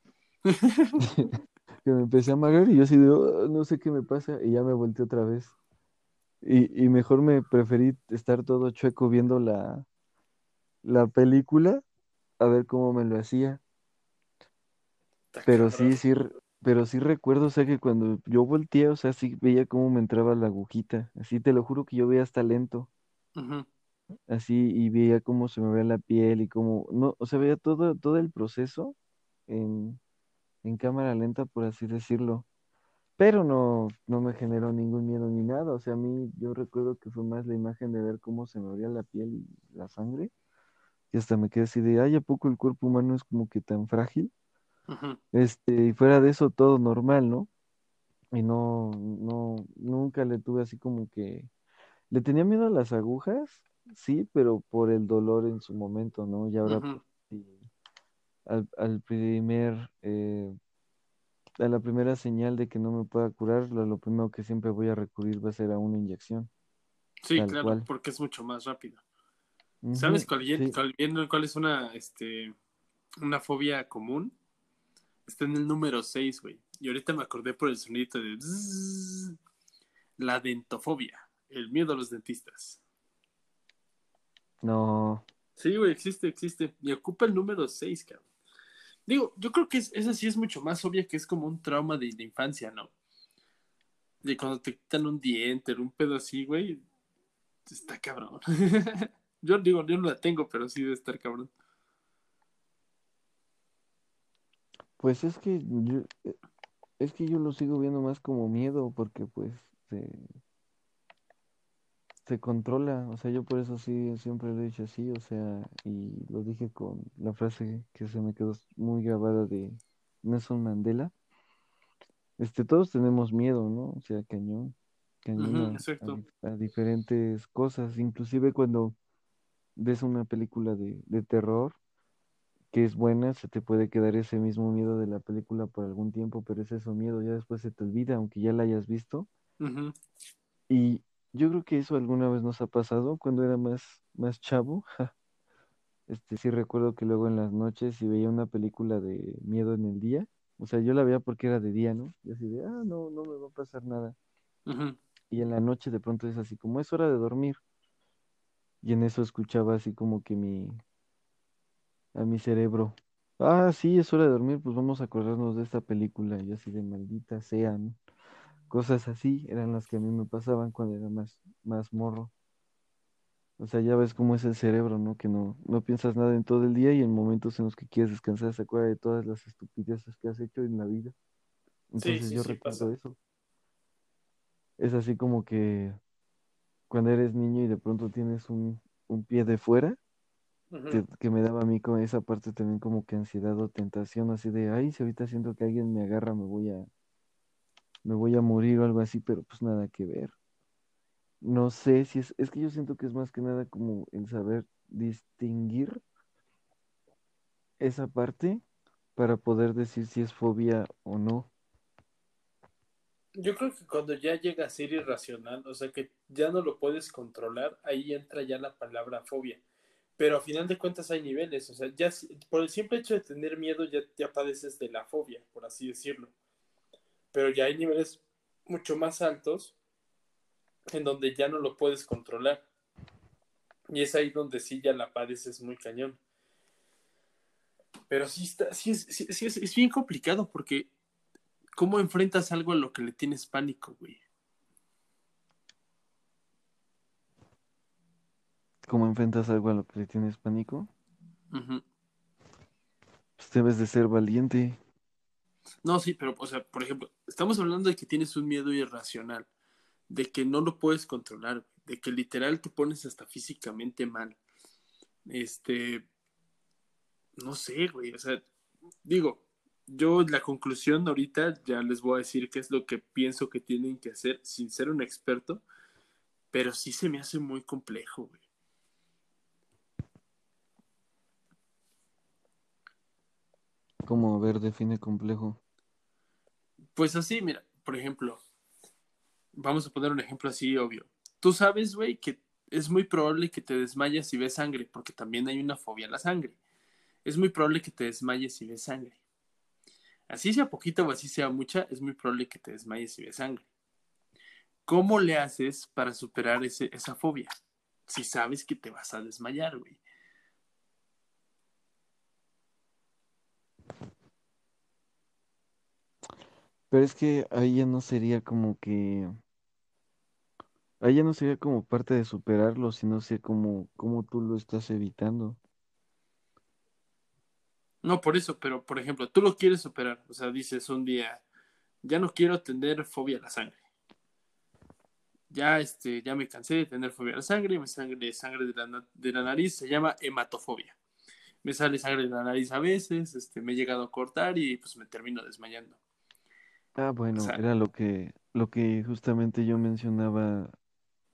[SPEAKER 2] que me empecé a marear y yo así de, "Oh, no sé qué me pasa", y ya me volteé otra vez. Y, y mejor me preferí estar todo chueco viendo la, la película a ver cómo me lo hacía.
[SPEAKER 1] Está
[SPEAKER 2] Pero
[SPEAKER 1] cabrón.
[SPEAKER 2] sí, sí, re- pero sí recuerdo, o sea, que cuando yo volteé, o sea, sí veía cómo me entraba la agujita. Así te lo juro que yo veía hasta lento.
[SPEAKER 1] Ujú.
[SPEAKER 2] Así, y veía cómo se me veía la piel y cómo, no, o sea, veía todo, todo el proceso en, en cámara lenta, por así decirlo. Pero no, no me generó ningún miedo ni nada. O sea, a mí yo recuerdo que fue más la imagen de ver cómo se me abría la piel y la sangre. Y hasta me quedé así de, ay, ¿a poco el cuerpo humano es como que tan frágil?
[SPEAKER 1] Ujú.
[SPEAKER 2] Este, y fuera de eso todo normal, ¿no? Y no, no, nunca le tuve así como que, le tenía miedo a las agujas, sí, pero por el dolor en su momento, ¿no? Y ahora,
[SPEAKER 1] Ujú.
[SPEAKER 2] pues, sí, al, al primer, eh, a la primera señal de que no me pueda curar, lo, lo primero que siempre voy a recurrir va a ser a una inyección,
[SPEAKER 1] Sí,
[SPEAKER 2] tal
[SPEAKER 1] claro,
[SPEAKER 2] cual.
[SPEAKER 1] porque es mucho más rápido. ¿Sabes
[SPEAKER 2] Ujú,
[SPEAKER 1] cuál, bien-
[SPEAKER 2] sí,
[SPEAKER 1] cuál, bien- cuál es una, este, una fobia común? Está en el número seis, güey. Y ahorita me acordé por el sonidito de bzzz, la dentofobia, el miedo a los dentistas.
[SPEAKER 2] no,
[SPEAKER 1] Sí, güey, existe, existe. Y ocupa el número seis, cabrón. Digo, yo creo que es, esa sí es mucho más obvia que es como un trauma de, de infancia, ¿no? De cuando te quitan un diente, un pedo así, güey, está cabrón. Yo digo, yo no la tengo, pero sí debe estar cabrón.
[SPEAKER 2] pues es que yo, eh, es que yo lo sigo viendo más como miedo, porque pues se, se controla, o sea, yo por eso sí siempre lo he dicho así, o sea, y lo dije con la frase que se me quedó muy grabada de Nelson Mandela. Este, todos tenemos miedo, ¿no? O sea, cañón, cañón
[SPEAKER 1] Ujú,
[SPEAKER 2] a, a
[SPEAKER 1] exacto.
[SPEAKER 2] dif- a diferentes cosas, inclusive cuando ves una película de, de terror que es buena, se te puede quedar ese mismo miedo de la película por algún tiempo, pero es eso miedo, ya después se te olvida, aunque ya la hayas visto.
[SPEAKER 1] Ujú,
[SPEAKER 2] Y yo creo que eso alguna vez nos ha pasado cuando era más, más chavo. Este, sí recuerdo que luego en las noches si veía una película de miedo en el día, o sea, yo la veía porque era de día, ¿no? Y así de, ah, no, no me va a pasar nada.
[SPEAKER 1] ujú.
[SPEAKER 2] Y en la noche de pronto es así como es hora de dormir. Y en eso escuchaba así como que mi, a mi cerebro, ah, sí, es hora de dormir, pues vamos a acordarnos de esta película. Y así de maldita sean. Cosas así eran las que a mí me pasaban cuando era más, más morro. O sea, ya ves cómo es el cerebro, ¿no? Que no, no piensas nada en todo el día y en momentos en los que quieres descansar se acuerda de todas las estupideces que has hecho en la vida.
[SPEAKER 1] Sí,
[SPEAKER 2] Entonces
[SPEAKER 1] sí,
[SPEAKER 2] yo
[SPEAKER 1] sí
[SPEAKER 2] recuerdo
[SPEAKER 1] pasa.
[SPEAKER 2] eso. Es así como que cuando eres niño y de pronto tienes un, un pie de fuera,
[SPEAKER 1] Ujú.
[SPEAKER 2] que, que me daba a mí con esa parte también como que ansiedad o tentación, así de, ay, si ahorita siento que alguien me agarra, me voy a, me voy a morir o algo así, pero pues nada que ver. No sé si es, es que yo siento que es más que nada como el saber distinguir esa parte para poder decir si es fobia o no.
[SPEAKER 1] Yo creo que cuando ya llega a ser irracional, o sea que ya no lo puedes controlar, ahí entra ya la palabra fobia. Pero a final de cuentas hay niveles, o sea, ya si- por el simple hecho de tener miedo ya, ya padeces de la fobia, por así decirlo. Pero ya hay niveles mucho más altos en donde ya no lo puedes controlar. Y es ahí donde sí ya la padeces muy cañón. Pero sí, está, sí, es, sí, sí es, es bien complicado porque ¿cómo enfrentas algo a lo que le tienes pánico, güey?
[SPEAKER 2] ¿Cómo enfrentas algo a lo que le tienes pánico?
[SPEAKER 1] Ujú.
[SPEAKER 2] Pues debes de ser valiente.
[SPEAKER 1] No, sí, pero, o sea, por ejemplo, estamos hablando de que tienes un miedo irracional, de que no lo puedes controlar, de que literal te pones hasta físicamente mal. Este, no sé, güey, o sea, digo, yo la conclusión ahorita ya les voy a decir qué es lo que pienso que tienen que hacer sin ser un experto, pero sí se me hace muy complejo, güey.
[SPEAKER 2] Como, a ver, define complejo.
[SPEAKER 1] Pues así, mira, por ejemplo, vamos a poner un ejemplo así obvio. Tú sabes, güey, que es muy probable que te desmayes si ves sangre, porque también hay una fobia a la sangre. Es muy probable que te desmayes si ves sangre. Así sea poquita o así sea mucha, es muy probable que te desmayes si ves sangre. ¿Cómo le haces para superar ese, esa fobia? Si sabes que te vas a desmayar, güey.
[SPEAKER 2] Pero es que ahí ya no sería como que, ahí ya no sería como parte de superarlo, sino sería como, como tú lo estás evitando.
[SPEAKER 1] No por eso, pero por ejemplo, tú lo quieres superar. O sea, dices un día, ya no quiero tener fobia a la sangre. Ya, este, ya me cansé de tener fobia a la sangre, me sangre, sangre de la, de la nariz, se llama hematofobia. Me sale sangre de la nariz a veces, este, me he llegado a cortar y pues me termino desmayando.
[SPEAKER 2] Ah,
[SPEAKER 1] O
[SPEAKER 2] bueno,
[SPEAKER 1] sea,
[SPEAKER 2] era lo que, lo que justamente yo mencionaba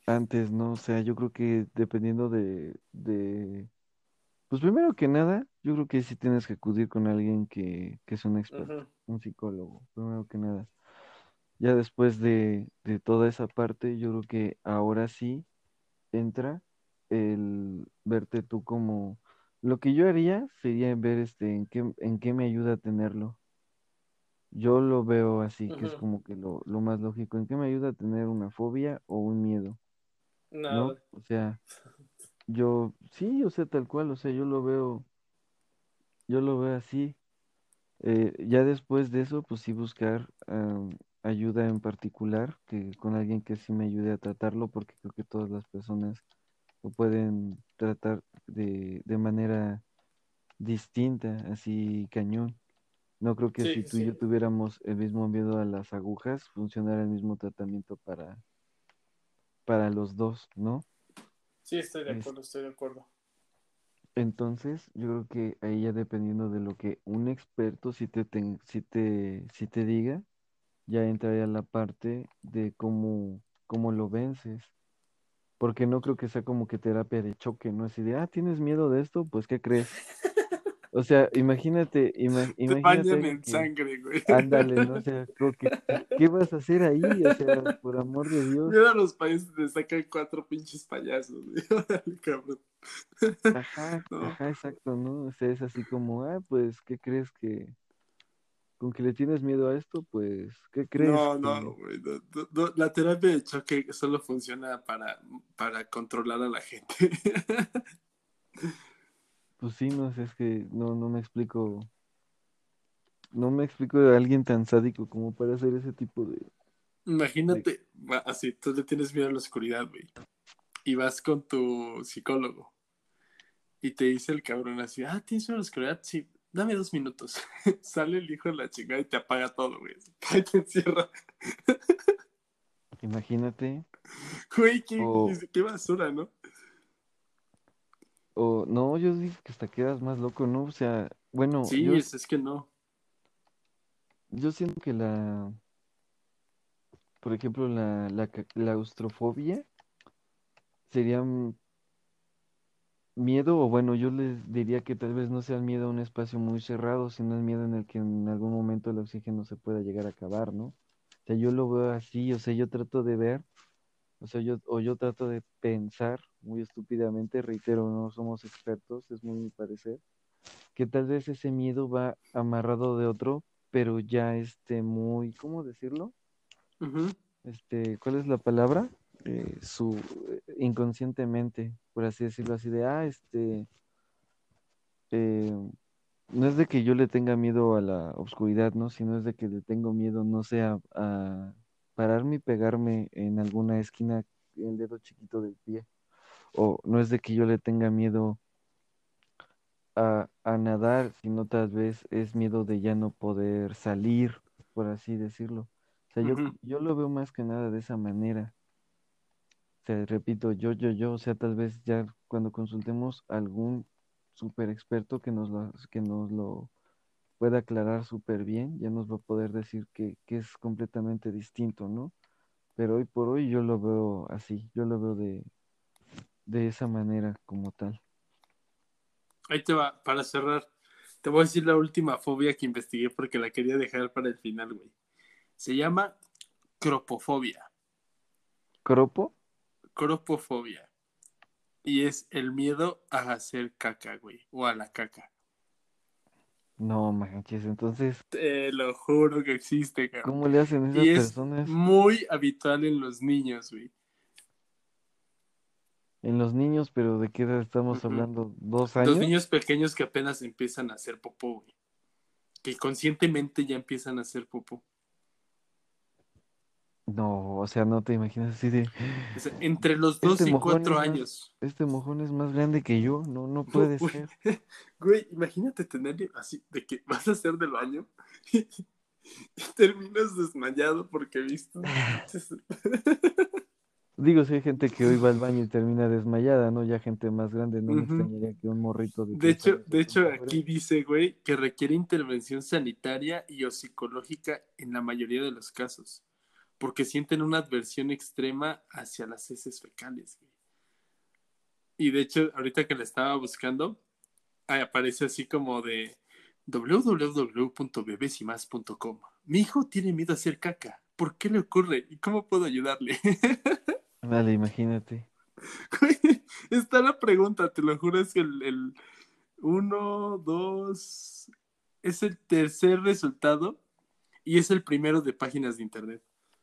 [SPEAKER 2] antes, ¿no? O sea, yo creo que dependiendo de, de, pues primero que nada, yo creo que sí tienes que acudir con alguien que, que es un experto,
[SPEAKER 1] Ujú,
[SPEAKER 2] un psicólogo, primero que nada. Ya después de, de toda esa parte, yo creo que ahora sí entra el verte tú como... Lo que yo haría sería ver este, en qué, en qué me ayuda a tenerlo. Yo lo veo así, que es
[SPEAKER 1] ujú.
[SPEAKER 2] como que lo, lo más lógico. ¿En qué me ayuda a tener una fobia o un miedo? ¿No?
[SPEAKER 1] Nada.
[SPEAKER 2] O sea, yo, sí, o sea, tal cual, o sea, yo lo veo, yo lo veo así. Eh, ya después de eso, pues sí buscar am, ayuda en particular, que con alguien que sí me ayude a tratarlo, porque creo que todas las personas lo pueden tratar de, de manera distinta, así cañón. No creo que
[SPEAKER 1] Sí,
[SPEAKER 2] si
[SPEAKER 1] sí,
[SPEAKER 2] tú y
[SPEAKER 1] sí.
[SPEAKER 2] yo tuviéramos el mismo miedo a las agujas, funcionara el mismo tratamiento para, para los dos, ¿no?
[SPEAKER 1] Sí, estoy de
[SPEAKER 2] Es-
[SPEAKER 1] acuerdo, estoy de acuerdo.
[SPEAKER 2] entonces, yo creo que ahí ya dependiendo de lo que un experto si te, ten- si te, si te diga, ya entraría la parte de cómo, cómo lo vences. Porque no creo que sea como que terapia de choque, ¿no? Así de, ah, ¿tienes miedo de esto? Pues, ¿qué crees? O sea, imagínate, ima-
[SPEAKER 1] Te
[SPEAKER 2] imagínate
[SPEAKER 1] bañan
[SPEAKER 2] algo
[SPEAKER 1] en
[SPEAKER 2] que,
[SPEAKER 1] sangre, güey.
[SPEAKER 2] ándale, ¿no? O sea, como que, ¿qué, qué vas a hacer ahí? O sea, por amor de Dios.
[SPEAKER 1] Mira, los países te sacan cuatro pinches payasos, güey. Órale, cabrón.
[SPEAKER 2] Ajá,
[SPEAKER 1] No,
[SPEAKER 2] ajá, exacto, ¿no? O sea, es así como, ah, pues, ¿qué crees que, con que le tienes miedo a esto? Pues, ¿qué crees
[SPEAKER 1] no, no,
[SPEAKER 2] que,
[SPEAKER 1] güey. No, no, no. La terapia de choque solo funciona para, para controlar a la gente.
[SPEAKER 2] pues sí, no sé, es que no, no me explico, no me explico de alguien tan sádico como para hacer ese tipo de, de,
[SPEAKER 1] Imagínate, va, así, tú le tienes miedo a la oscuridad, güey. Y vas con tu psicólogo. Y te dice el cabrón así, ah, ¿tienes miedo a la oscuridad? Sí, dame dos minutos. Sale el hijo de la chingada y te apaga todo, güey. Y te encierra.
[SPEAKER 2] imagínate,
[SPEAKER 1] Güey, qué,
[SPEAKER 2] o,
[SPEAKER 1] qué basura, ¿no?
[SPEAKER 2] o, no, yo digo que hasta quedas más loco, ¿no? O sea, bueno,
[SPEAKER 1] Sí,
[SPEAKER 2] yo,
[SPEAKER 1] es, es que no.
[SPEAKER 2] yo siento que la, por ejemplo, la, la ca- claustrofobia sería un miedo, o bueno, yo les diría que tal vez no sea el miedo a un espacio muy cerrado, sino el miedo en el que en algún momento el oxígeno se pueda llegar a acabar, ¿no? O sea, yo lo veo así, o sea, yo trato de ver, o sea, yo, o yo trato de pensar muy estúpidamente, reitero, no somos expertos, es muy mi parecer, que tal vez ese miedo va amarrado de otro, pero ya este muy, ¿cómo decirlo?
[SPEAKER 1] Ujú,
[SPEAKER 2] Este, ¿cuál es la palabra? Eh, su eh, inconscientemente, por así decirlo, así de, ah, este, eh, no es de que yo le tenga miedo a la oscuridad, ¿no? Sino es de que le tengo miedo, no sé, a, a pararme y pegarme en alguna esquina el dedo chiquito del pie. O no es de que yo le tenga miedo a, a nadar, sino tal vez es miedo de ya no poder salir, por así decirlo. O sea, yo,
[SPEAKER 1] ujú.
[SPEAKER 2] yo lo veo más que nada de esa manera. Te repito, yo, yo, yo, o sea, tal vez ya cuando consultemos a algún super experto que nos lo, que nos lo pueda aclarar súper bien, ya nos va a poder decir que, que es completamente distinto, ¿no? Pero hoy por hoy yo lo veo así, yo lo veo de, de esa manera como tal.
[SPEAKER 1] Ahí te va, para cerrar. Te voy a decir la última fobia que investigué porque la quería dejar para el final, güey. Se llama cropofobia.
[SPEAKER 2] ¿Cropo?
[SPEAKER 1] Cropofobia. Y es el miedo a hacer caca, güey. O a la caca.
[SPEAKER 2] No manches, entonces,
[SPEAKER 1] Te lo juro que existe, cabrón.
[SPEAKER 2] ¿cómo le hacen esas
[SPEAKER 1] Y es
[SPEAKER 2] personas
[SPEAKER 1] muy habitual en los niños, güey.
[SPEAKER 2] en los niños, pero de qué edad estamos
[SPEAKER 1] Ujú.
[SPEAKER 2] hablando? ¿Dos
[SPEAKER 1] Los
[SPEAKER 2] años?
[SPEAKER 1] niños pequeños que apenas empiezan a hacer popó, güey. Que conscientemente ya empiezan a hacer popó.
[SPEAKER 2] No, o sea, no te imaginas así de,
[SPEAKER 1] O sea, entre los
[SPEAKER 2] este
[SPEAKER 1] dos y
[SPEAKER 2] mojón
[SPEAKER 1] cuatro
[SPEAKER 2] es más,
[SPEAKER 1] años.
[SPEAKER 2] este mojón es más grande que yo, no, no puede
[SPEAKER 1] Güey,
[SPEAKER 2] ser.
[SPEAKER 1] güey, imagínate tener así, de que vas a hacer del baño y, terminas desmayado porque viste unos pinches.
[SPEAKER 2] Digo, si hay gente que hoy va al baño y termina desmayada, ¿no? Ya gente más grande, no me
[SPEAKER 1] Ujú.
[SPEAKER 2] extrañaría que un morrito de
[SPEAKER 1] De
[SPEAKER 2] tres
[SPEAKER 1] hecho,
[SPEAKER 2] años se
[SPEAKER 1] de hecho,
[SPEAKER 2] contagiara.
[SPEAKER 1] aquí dice, güey, que requiere intervención sanitaria y o psicológica en la mayoría de los casos, porque sienten una adversión extrema hacia las heces fecales, güey. Y de hecho, ahorita que la estaba buscando, aparece así como de doble u doble u doble u punto bebés y más punto com. Mi hijo tiene miedo a hacer caca. ¿Por qué le ocurre? ¿Y cómo puedo ayudarle?
[SPEAKER 2] Vale, imagínate.
[SPEAKER 1] Está la pregunta, te lo juro, es el, el uno, dos, es el tercer resultado y es el primero de páginas de internet.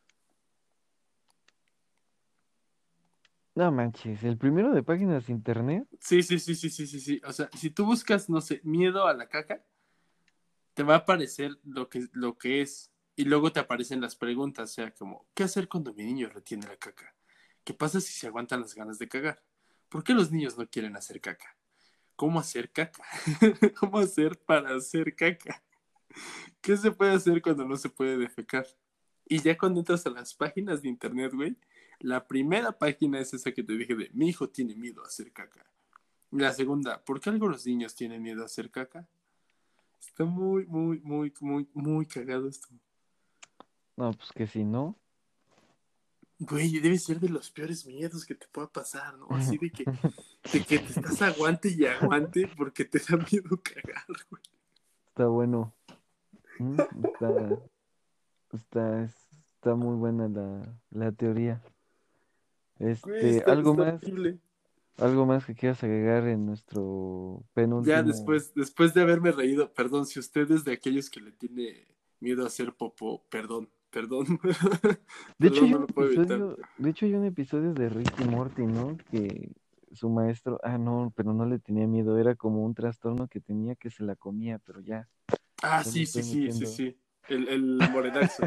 [SPEAKER 2] No manches, el primero de páginas de internet.
[SPEAKER 1] Sí, sí, sí, sí, sí, sí, sí. O sea, si tú buscas, no sé, miedo a la caca, te va a aparecer lo que, lo que es. Y luego te aparecen las preguntas, o sea, como, ¿qué hacer cuando mi niño retiene la caca? ¿Qué pasa si se aguantan las ganas de cagar? ¿Por qué los niños no quieren hacer caca? ¿Cómo hacer caca? ¿Cómo hacer para hacer caca? ¿Qué se puede hacer cuando no se puede defecar? Y ya cuando entras a las páginas de internet, güey, la primera página es esa que te dije de mi hijo tiene miedo a hacer caca. La segunda, ¿por qué algunos niños tienen miedo a hacer caca? Está muy, muy, muy, muy, muy cagado esto.
[SPEAKER 2] No, pues que si no.
[SPEAKER 1] Güey, debe ser de los peores miedos que te pueda pasar, ¿no? Así de que, de que te estás aguante y aguante porque te da miedo cagar, güey.
[SPEAKER 2] Está bueno. ¿Mm? Está, está, está muy buena la, la teoría.
[SPEAKER 1] Güey,
[SPEAKER 2] Este,
[SPEAKER 1] está,
[SPEAKER 2] algo
[SPEAKER 1] está
[SPEAKER 2] más,
[SPEAKER 1] horrible.
[SPEAKER 2] algo más que quieras agregar en nuestro
[SPEAKER 1] Ya
[SPEAKER 2] penúltimo.
[SPEAKER 1] después, después de haberme reído, perdón, si usted es de aquellos que le tiene miedo a hacer popó, perdón, perdón,
[SPEAKER 2] De hecho,
[SPEAKER 1] perdón,
[SPEAKER 2] hay
[SPEAKER 1] no
[SPEAKER 2] un
[SPEAKER 1] lo puedo evitar.
[SPEAKER 2] episodio, de hecho, hay un episodio de Rick y Morty, ¿no? Que su maestro, ah, no, pero no le tenía miedo, era como un trastorno que tenía que se la comía, pero ya,
[SPEAKER 1] Ah,
[SPEAKER 2] ya me
[SPEAKER 1] sí, sí,
[SPEAKER 2] estoy
[SPEAKER 1] sí, sí,
[SPEAKER 2] metiendo.
[SPEAKER 1] sí, el, el morenazo.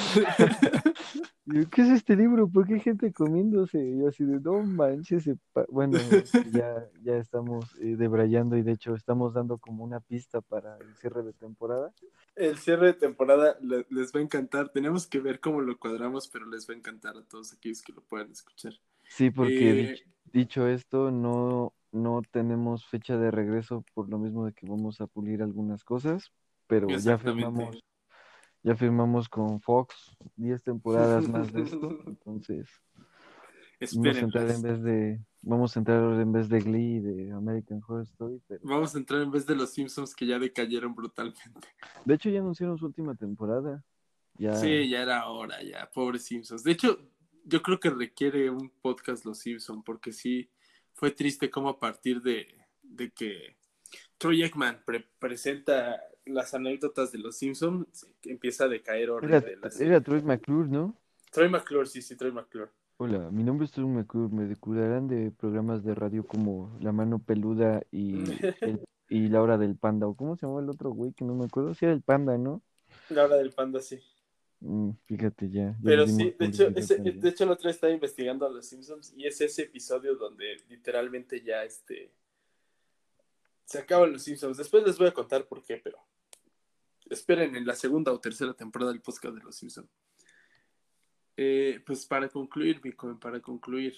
[SPEAKER 2] Yo, ¿qué es este libro? ¿Por qué hay gente comiéndose? Y yo así de, no manches, se pa-". Bueno, este, ya, ya estamos eh, debrayando y de hecho estamos dando como una pista para el cierre de temporada.
[SPEAKER 1] El cierre de temporada le- les va a encantar. Tenemos que ver cómo lo cuadramos, pero les va a encantar a todos aquellos que lo puedan escuchar.
[SPEAKER 2] Sí, porque
[SPEAKER 1] Eh,
[SPEAKER 2] dich- dicho esto, no, no tenemos fecha de regreso por lo mismo de que vamos a pulir algunas cosas, pero ya
[SPEAKER 1] exactamente.
[SPEAKER 2] firmamos, ya firmamos con Fox diez temporadas más de esto, entonces vamos a entrar en
[SPEAKER 1] Espérenlas.
[SPEAKER 2] vez de, vamos a entrar en vez de Glee y de American Horror Story, pero
[SPEAKER 1] Vamos a entrar en vez de los Simpsons que ya decayeron brutalmente.
[SPEAKER 2] de hecho ya anunciaron su última temporada, ya,
[SPEAKER 1] Sí, ya era hora, ya, pobres Simpsons. De hecho, yo creo que requiere un podcast Los Simpsons, porque sí, fue triste como a partir de, de que Troy Aikman pre- presenta las anécdotas de Los Simpsons, empieza a decaer
[SPEAKER 2] era,
[SPEAKER 1] horrible la
[SPEAKER 2] era
[SPEAKER 1] serie.
[SPEAKER 2] Troy McClure, ¿no?
[SPEAKER 1] Troy McClure, sí, sí, Troy McClure.
[SPEAKER 2] Hola, mi nombre es Troy McClure, me recordarán de programas de radio como La Mano Peluda y, el, y La Hora del Panda, o cómo se llamaba el otro güey que no me acuerdo, si era el Panda, ¿no?
[SPEAKER 1] La hora del panda, sí.
[SPEAKER 2] Mm, fíjate ya, ya les
[SPEAKER 1] Pero
[SPEAKER 2] dimos
[SPEAKER 1] sí, de hecho,
[SPEAKER 2] publicidad
[SPEAKER 1] ese, de
[SPEAKER 2] también.
[SPEAKER 1] hecho, el otro día estaba investigando a Los Simpsons y es ese episodio donde literalmente ya este, se acaban Los Simpsons. Después les voy a contar por qué, pero esperen en la segunda o tercera temporada del podcast de Los Simpsons. Eh, pues para concluir, Bitcoin, para concluir,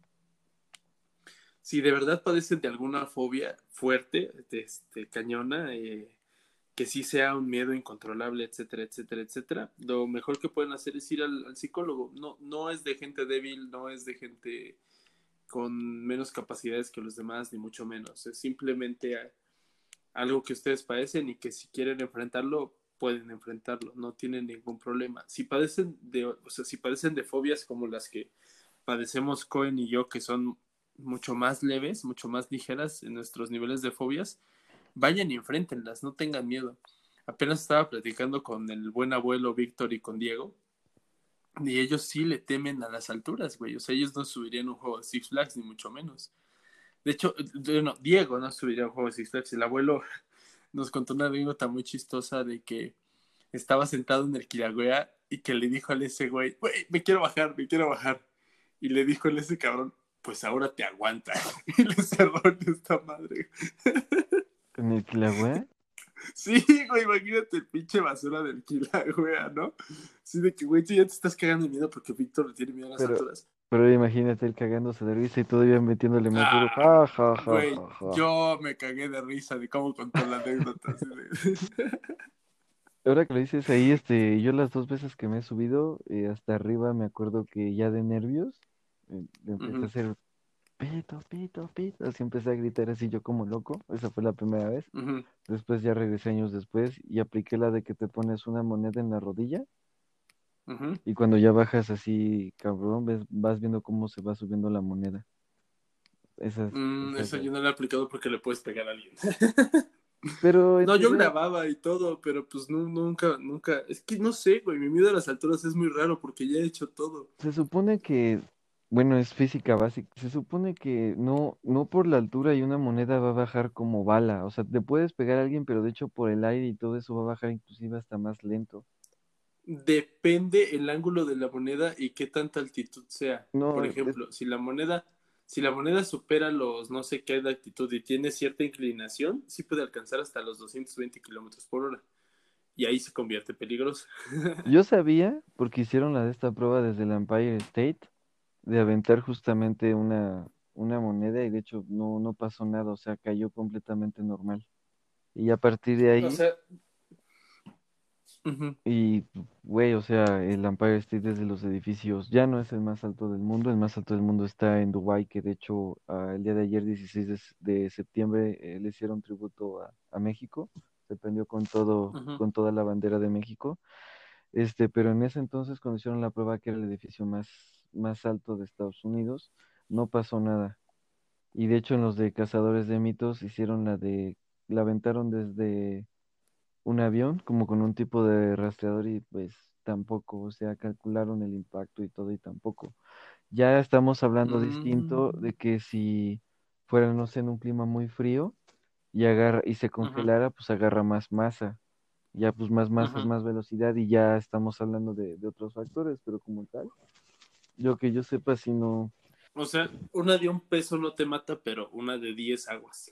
[SPEAKER 1] si de verdad padecen de alguna fobia fuerte, de este, cañona, eh, que sí sea un miedo incontrolable, etcétera, etcétera, etcétera, lo mejor que pueden hacer es ir al, al psicólogo. No, no es de gente débil, no es de gente con menos capacidades que los demás, ni mucho menos. Es simplemente algo que ustedes padecen y que si quieren enfrentarlo, pueden enfrentarlo, no tienen ningún problema. Si padecen de, o sea, si padecen de fobias como las que padecemos Cohen y yo, que son mucho más leves, mucho más ligeras en nuestros niveles de fobias, vayan y enfréntenlas, no tengan miedo. Apenas estaba platicando con el buen abuelo Víctor y con Diego, y ellos sí le temen a las alturas, güey. O sea, ellos no subirían un juego de Six Flags, ni mucho menos. De hecho, no, Diego no subiría un juego de Six Flags. El abuelo nos contó una anécdota muy chistosa de que estaba sentado en el Kilauea y que le dijo a ese güey, güey, me quiero bajar, me quiero bajar. Y le dijo a ese cabrón, pues ahora te aguanta. Y le cerró esta madre.
[SPEAKER 2] ¿En el Kilauea?
[SPEAKER 1] Sí, güey, imagínate el pinche basura del Kilauea, ¿no? Sí, de que, güey, tú ya te estás cagando de miedo porque Víctor le tiene miedo a las
[SPEAKER 2] Pero,
[SPEAKER 1] alturas.
[SPEAKER 2] pero imagínate él cagándose de risa y todavía metiéndole más duro,
[SPEAKER 1] Ah,
[SPEAKER 2] ja, ja, ja,
[SPEAKER 1] güey,
[SPEAKER 2] ja, ja.
[SPEAKER 1] yo me cagué de risa de cómo contó la anécdota. Así de...
[SPEAKER 2] Ahora que lo dices ahí, este, yo las dos veces que me he subido eh, hasta arriba me acuerdo que ya de nervios eh, le empecé a
[SPEAKER 1] Ujú,
[SPEAKER 2] hacer pito, pito, pito, así empecé a gritar así yo como loco, esa fue la primera vez.
[SPEAKER 1] ujú,
[SPEAKER 2] Después ya regresé años después y apliqué la de que te pones una moneda en la rodilla
[SPEAKER 1] ujú.
[SPEAKER 2] y cuando ya bajas así, cabrón, ves, vas viendo cómo se va subiendo la moneda. Esas,
[SPEAKER 1] Mm,
[SPEAKER 2] esas
[SPEAKER 1] eso
[SPEAKER 2] dos.
[SPEAKER 1] yo no lo he aplicado porque le puedes pegar a alguien.
[SPEAKER 2] Pero en
[SPEAKER 1] No, yo
[SPEAKER 2] teoría
[SPEAKER 1] grababa y todo, pero pues nu- nunca, nunca. Es que no sé, güey, mi miedo a las alturas es muy raro porque ya he hecho todo.
[SPEAKER 2] se supone que, bueno, es física básica, se supone que no, no por la altura y una moneda va a bajar como bala, o sea, te puedes pegar a alguien, pero de hecho por el aire y todo eso va a bajar inclusive hasta más lento.
[SPEAKER 1] Depende el ángulo de la moneda y qué tanta altitud sea. Por
[SPEAKER 2] No, es-
[SPEAKER 1] ejemplo, si la moneda, si la moneda supera los no sé qué de altitud y tiene cierta inclinación, sí puede alcanzar hasta los doscientos veinte kilómetros por hora. Y ahí se convierte peligrosa.
[SPEAKER 2] yo sabía, porque hicieron la de esta prueba desde el Empire State, de aventar justamente una, una moneda y de hecho no, no pasó nada, o sea, cayó completamente normal. Y a partir de
[SPEAKER 1] O
[SPEAKER 2] ahí,
[SPEAKER 1] sea, ujú,
[SPEAKER 2] y, güey, o sea, el Empire State es de los edificios, ya no es el más alto del mundo, el más alto del mundo está en Dubái, que de hecho ah, el día de ayer, dieciséis de, s- de septiembre, eh, le hicieron tributo a, a México, se prendió con todo,
[SPEAKER 1] ujú,
[SPEAKER 2] con toda la bandera de México, este, pero en ese entonces cuando hicieron la prueba, que era el edificio más, más alto de Estados Unidos, no pasó nada. Y de hecho en los de Cazadores de Mitos hicieron la de, la aventaron desde un avión, como con un tipo de rastreador y pues tampoco, o sea, calcularon el impacto y todo y tampoco. Ya estamos hablando distinto
[SPEAKER 1] mm,
[SPEAKER 2] de que si fuera, no sé, en un clima muy frío y agarra y se
[SPEAKER 1] ujú,
[SPEAKER 2] congelara, pues agarra más masa. Ya pues más masa es
[SPEAKER 1] ujú.
[SPEAKER 2] más velocidad y ya estamos hablando de, de otros factores, pero como tal, yo que yo sepa si no,
[SPEAKER 1] O sea, una de un peso no te mata, pero una de diez aguas.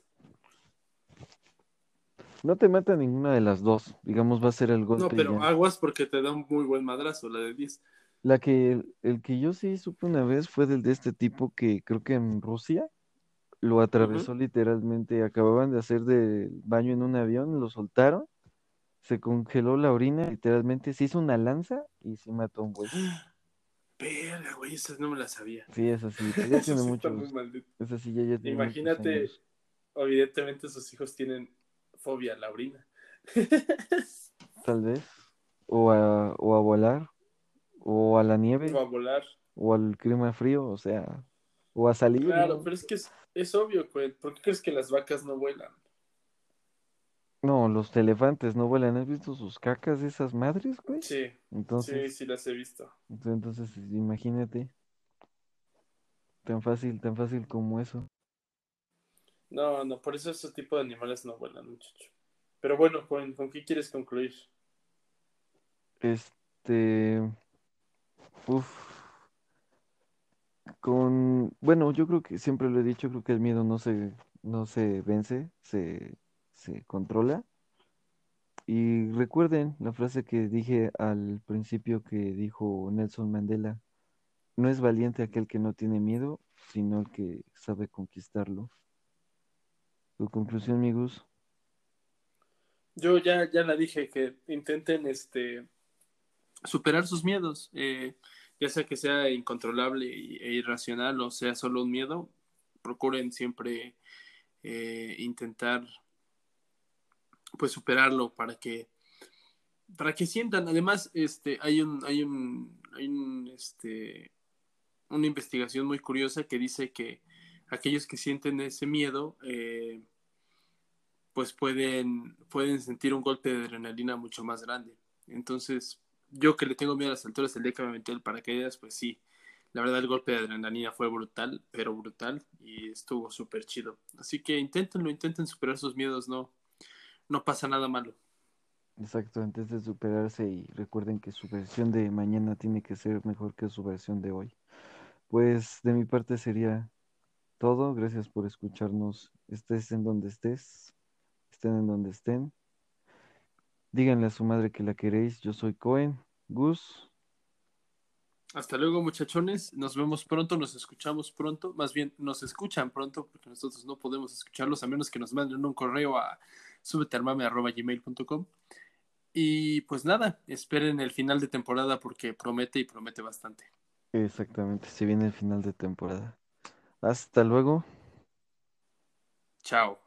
[SPEAKER 2] no te mata ninguna de las dos, digamos va a ser el
[SPEAKER 1] No,
[SPEAKER 2] golpe y
[SPEAKER 1] pero
[SPEAKER 2] ya.
[SPEAKER 1] aguas porque te da un muy buen madrazo, la de diez.
[SPEAKER 2] La que, el, el que yo sí supe una vez fue del de este tipo que creo que en Rusia lo
[SPEAKER 1] Ujú.
[SPEAKER 2] atravesó literalmente. Acababan de hacer del baño en un avión, lo soltaron, se congeló la orina, literalmente se hizo una lanza y sí mató a un güey.
[SPEAKER 1] Verga, güey, esas no me las sabía.
[SPEAKER 2] Sí, es así, pero ya
[SPEAKER 1] Eso
[SPEAKER 2] tiene
[SPEAKER 1] sí está muy
[SPEAKER 2] muchos,
[SPEAKER 1] maldito.
[SPEAKER 2] es así, ya, ya tiene muchos
[SPEAKER 1] Imagínate,
[SPEAKER 2] años.
[SPEAKER 1] evidentemente sus hijos tienen fobia a la orina.
[SPEAKER 2] Tal vez, o a, o a volar, o a la
[SPEAKER 1] O
[SPEAKER 2] nieve,
[SPEAKER 1] a volar.
[SPEAKER 2] o al clima frío, o sea, o a salir,
[SPEAKER 1] Claro,
[SPEAKER 2] ¿no?
[SPEAKER 1] pero es que es, es obvio, güey. ¿Por qué crees que las vacas no vuelan?
[SPEAKER 2] No, los elefantes no vuelan, ¿has visto sus cacas de esas madres, güey?
[SPEAKER 1] Sí,
[SPEAKER 2] Entonces,
[SPEAKER 1] sí, sí las he visto.
[SPEAKER 2] entonces imagínate, tan fácil, tan fácil como eso.
[SPEAKER 1] No, no, por eso ese tipo de animales no vuelan, muchacho. Pero bueno, ¿con, con qué quieres concluir?
[SPEAKER 2] Este, uf, con, bueno, yo creo que siempre lo he dicho, creo que el miedo no se, no se vence, se, se controla. Y recuerden la frase que dije al principio que dijo Nelson Mandela, no es valiente aquel que no tiene miedo, sino el que sabe conquistarlo. Tu conclusión, amigos,
[SPEAKER 1] Yo ya, ya la dije, que intenten este, superar sus miedos, eh, ya sea que sea incontrolable e irracional o sea solo un miedo, procuren siempre eh, intentar pues superarlo para que para que sientan. Además, este, hay un, hay un, hay un, este, una investigación muy curiosa que dice que aquellos que sienten ese miedo, eh, pues pueden, pueden sentir un golpe de adrenalina mucho más grande. Entonces, yo que le tengo miedo a las alturas, el día que me metí el paracaídas, pues sí, la verdad el golpe de adrenalina fue brutal, pero brutal, y estuvo súper chido. Así que inténtenlo, intenten superar sus miedos, no, no pasa nada malo.
[SPEAKER 2] exacto, antes de superarse y recuerden que su versión de mañana tiene que ser mejor que su versión de hoy. Pues de mi parte sería todo. Gracias por escucharnos. Estés en donde estés, estén en donde estén. Díganle a su madre que la queréis. Yo soy Cohen. Gus,
[SPEAKER 1] Hasta luego, muchachones. Nos vemos pronto, nos escuchamos pronto. Más bien, nos escuchan pronto, porque nosotros no podemos escucharlos a menos que nos manden un correo a subetearmame arroba gmail punto com. Y pues nada, esperen el final de temporada porque promete y promete bastante.
[SPEAKER 2] Exactamente, se viene el final de temporada. Hasta luego.
[SPEAKER 1] Chao.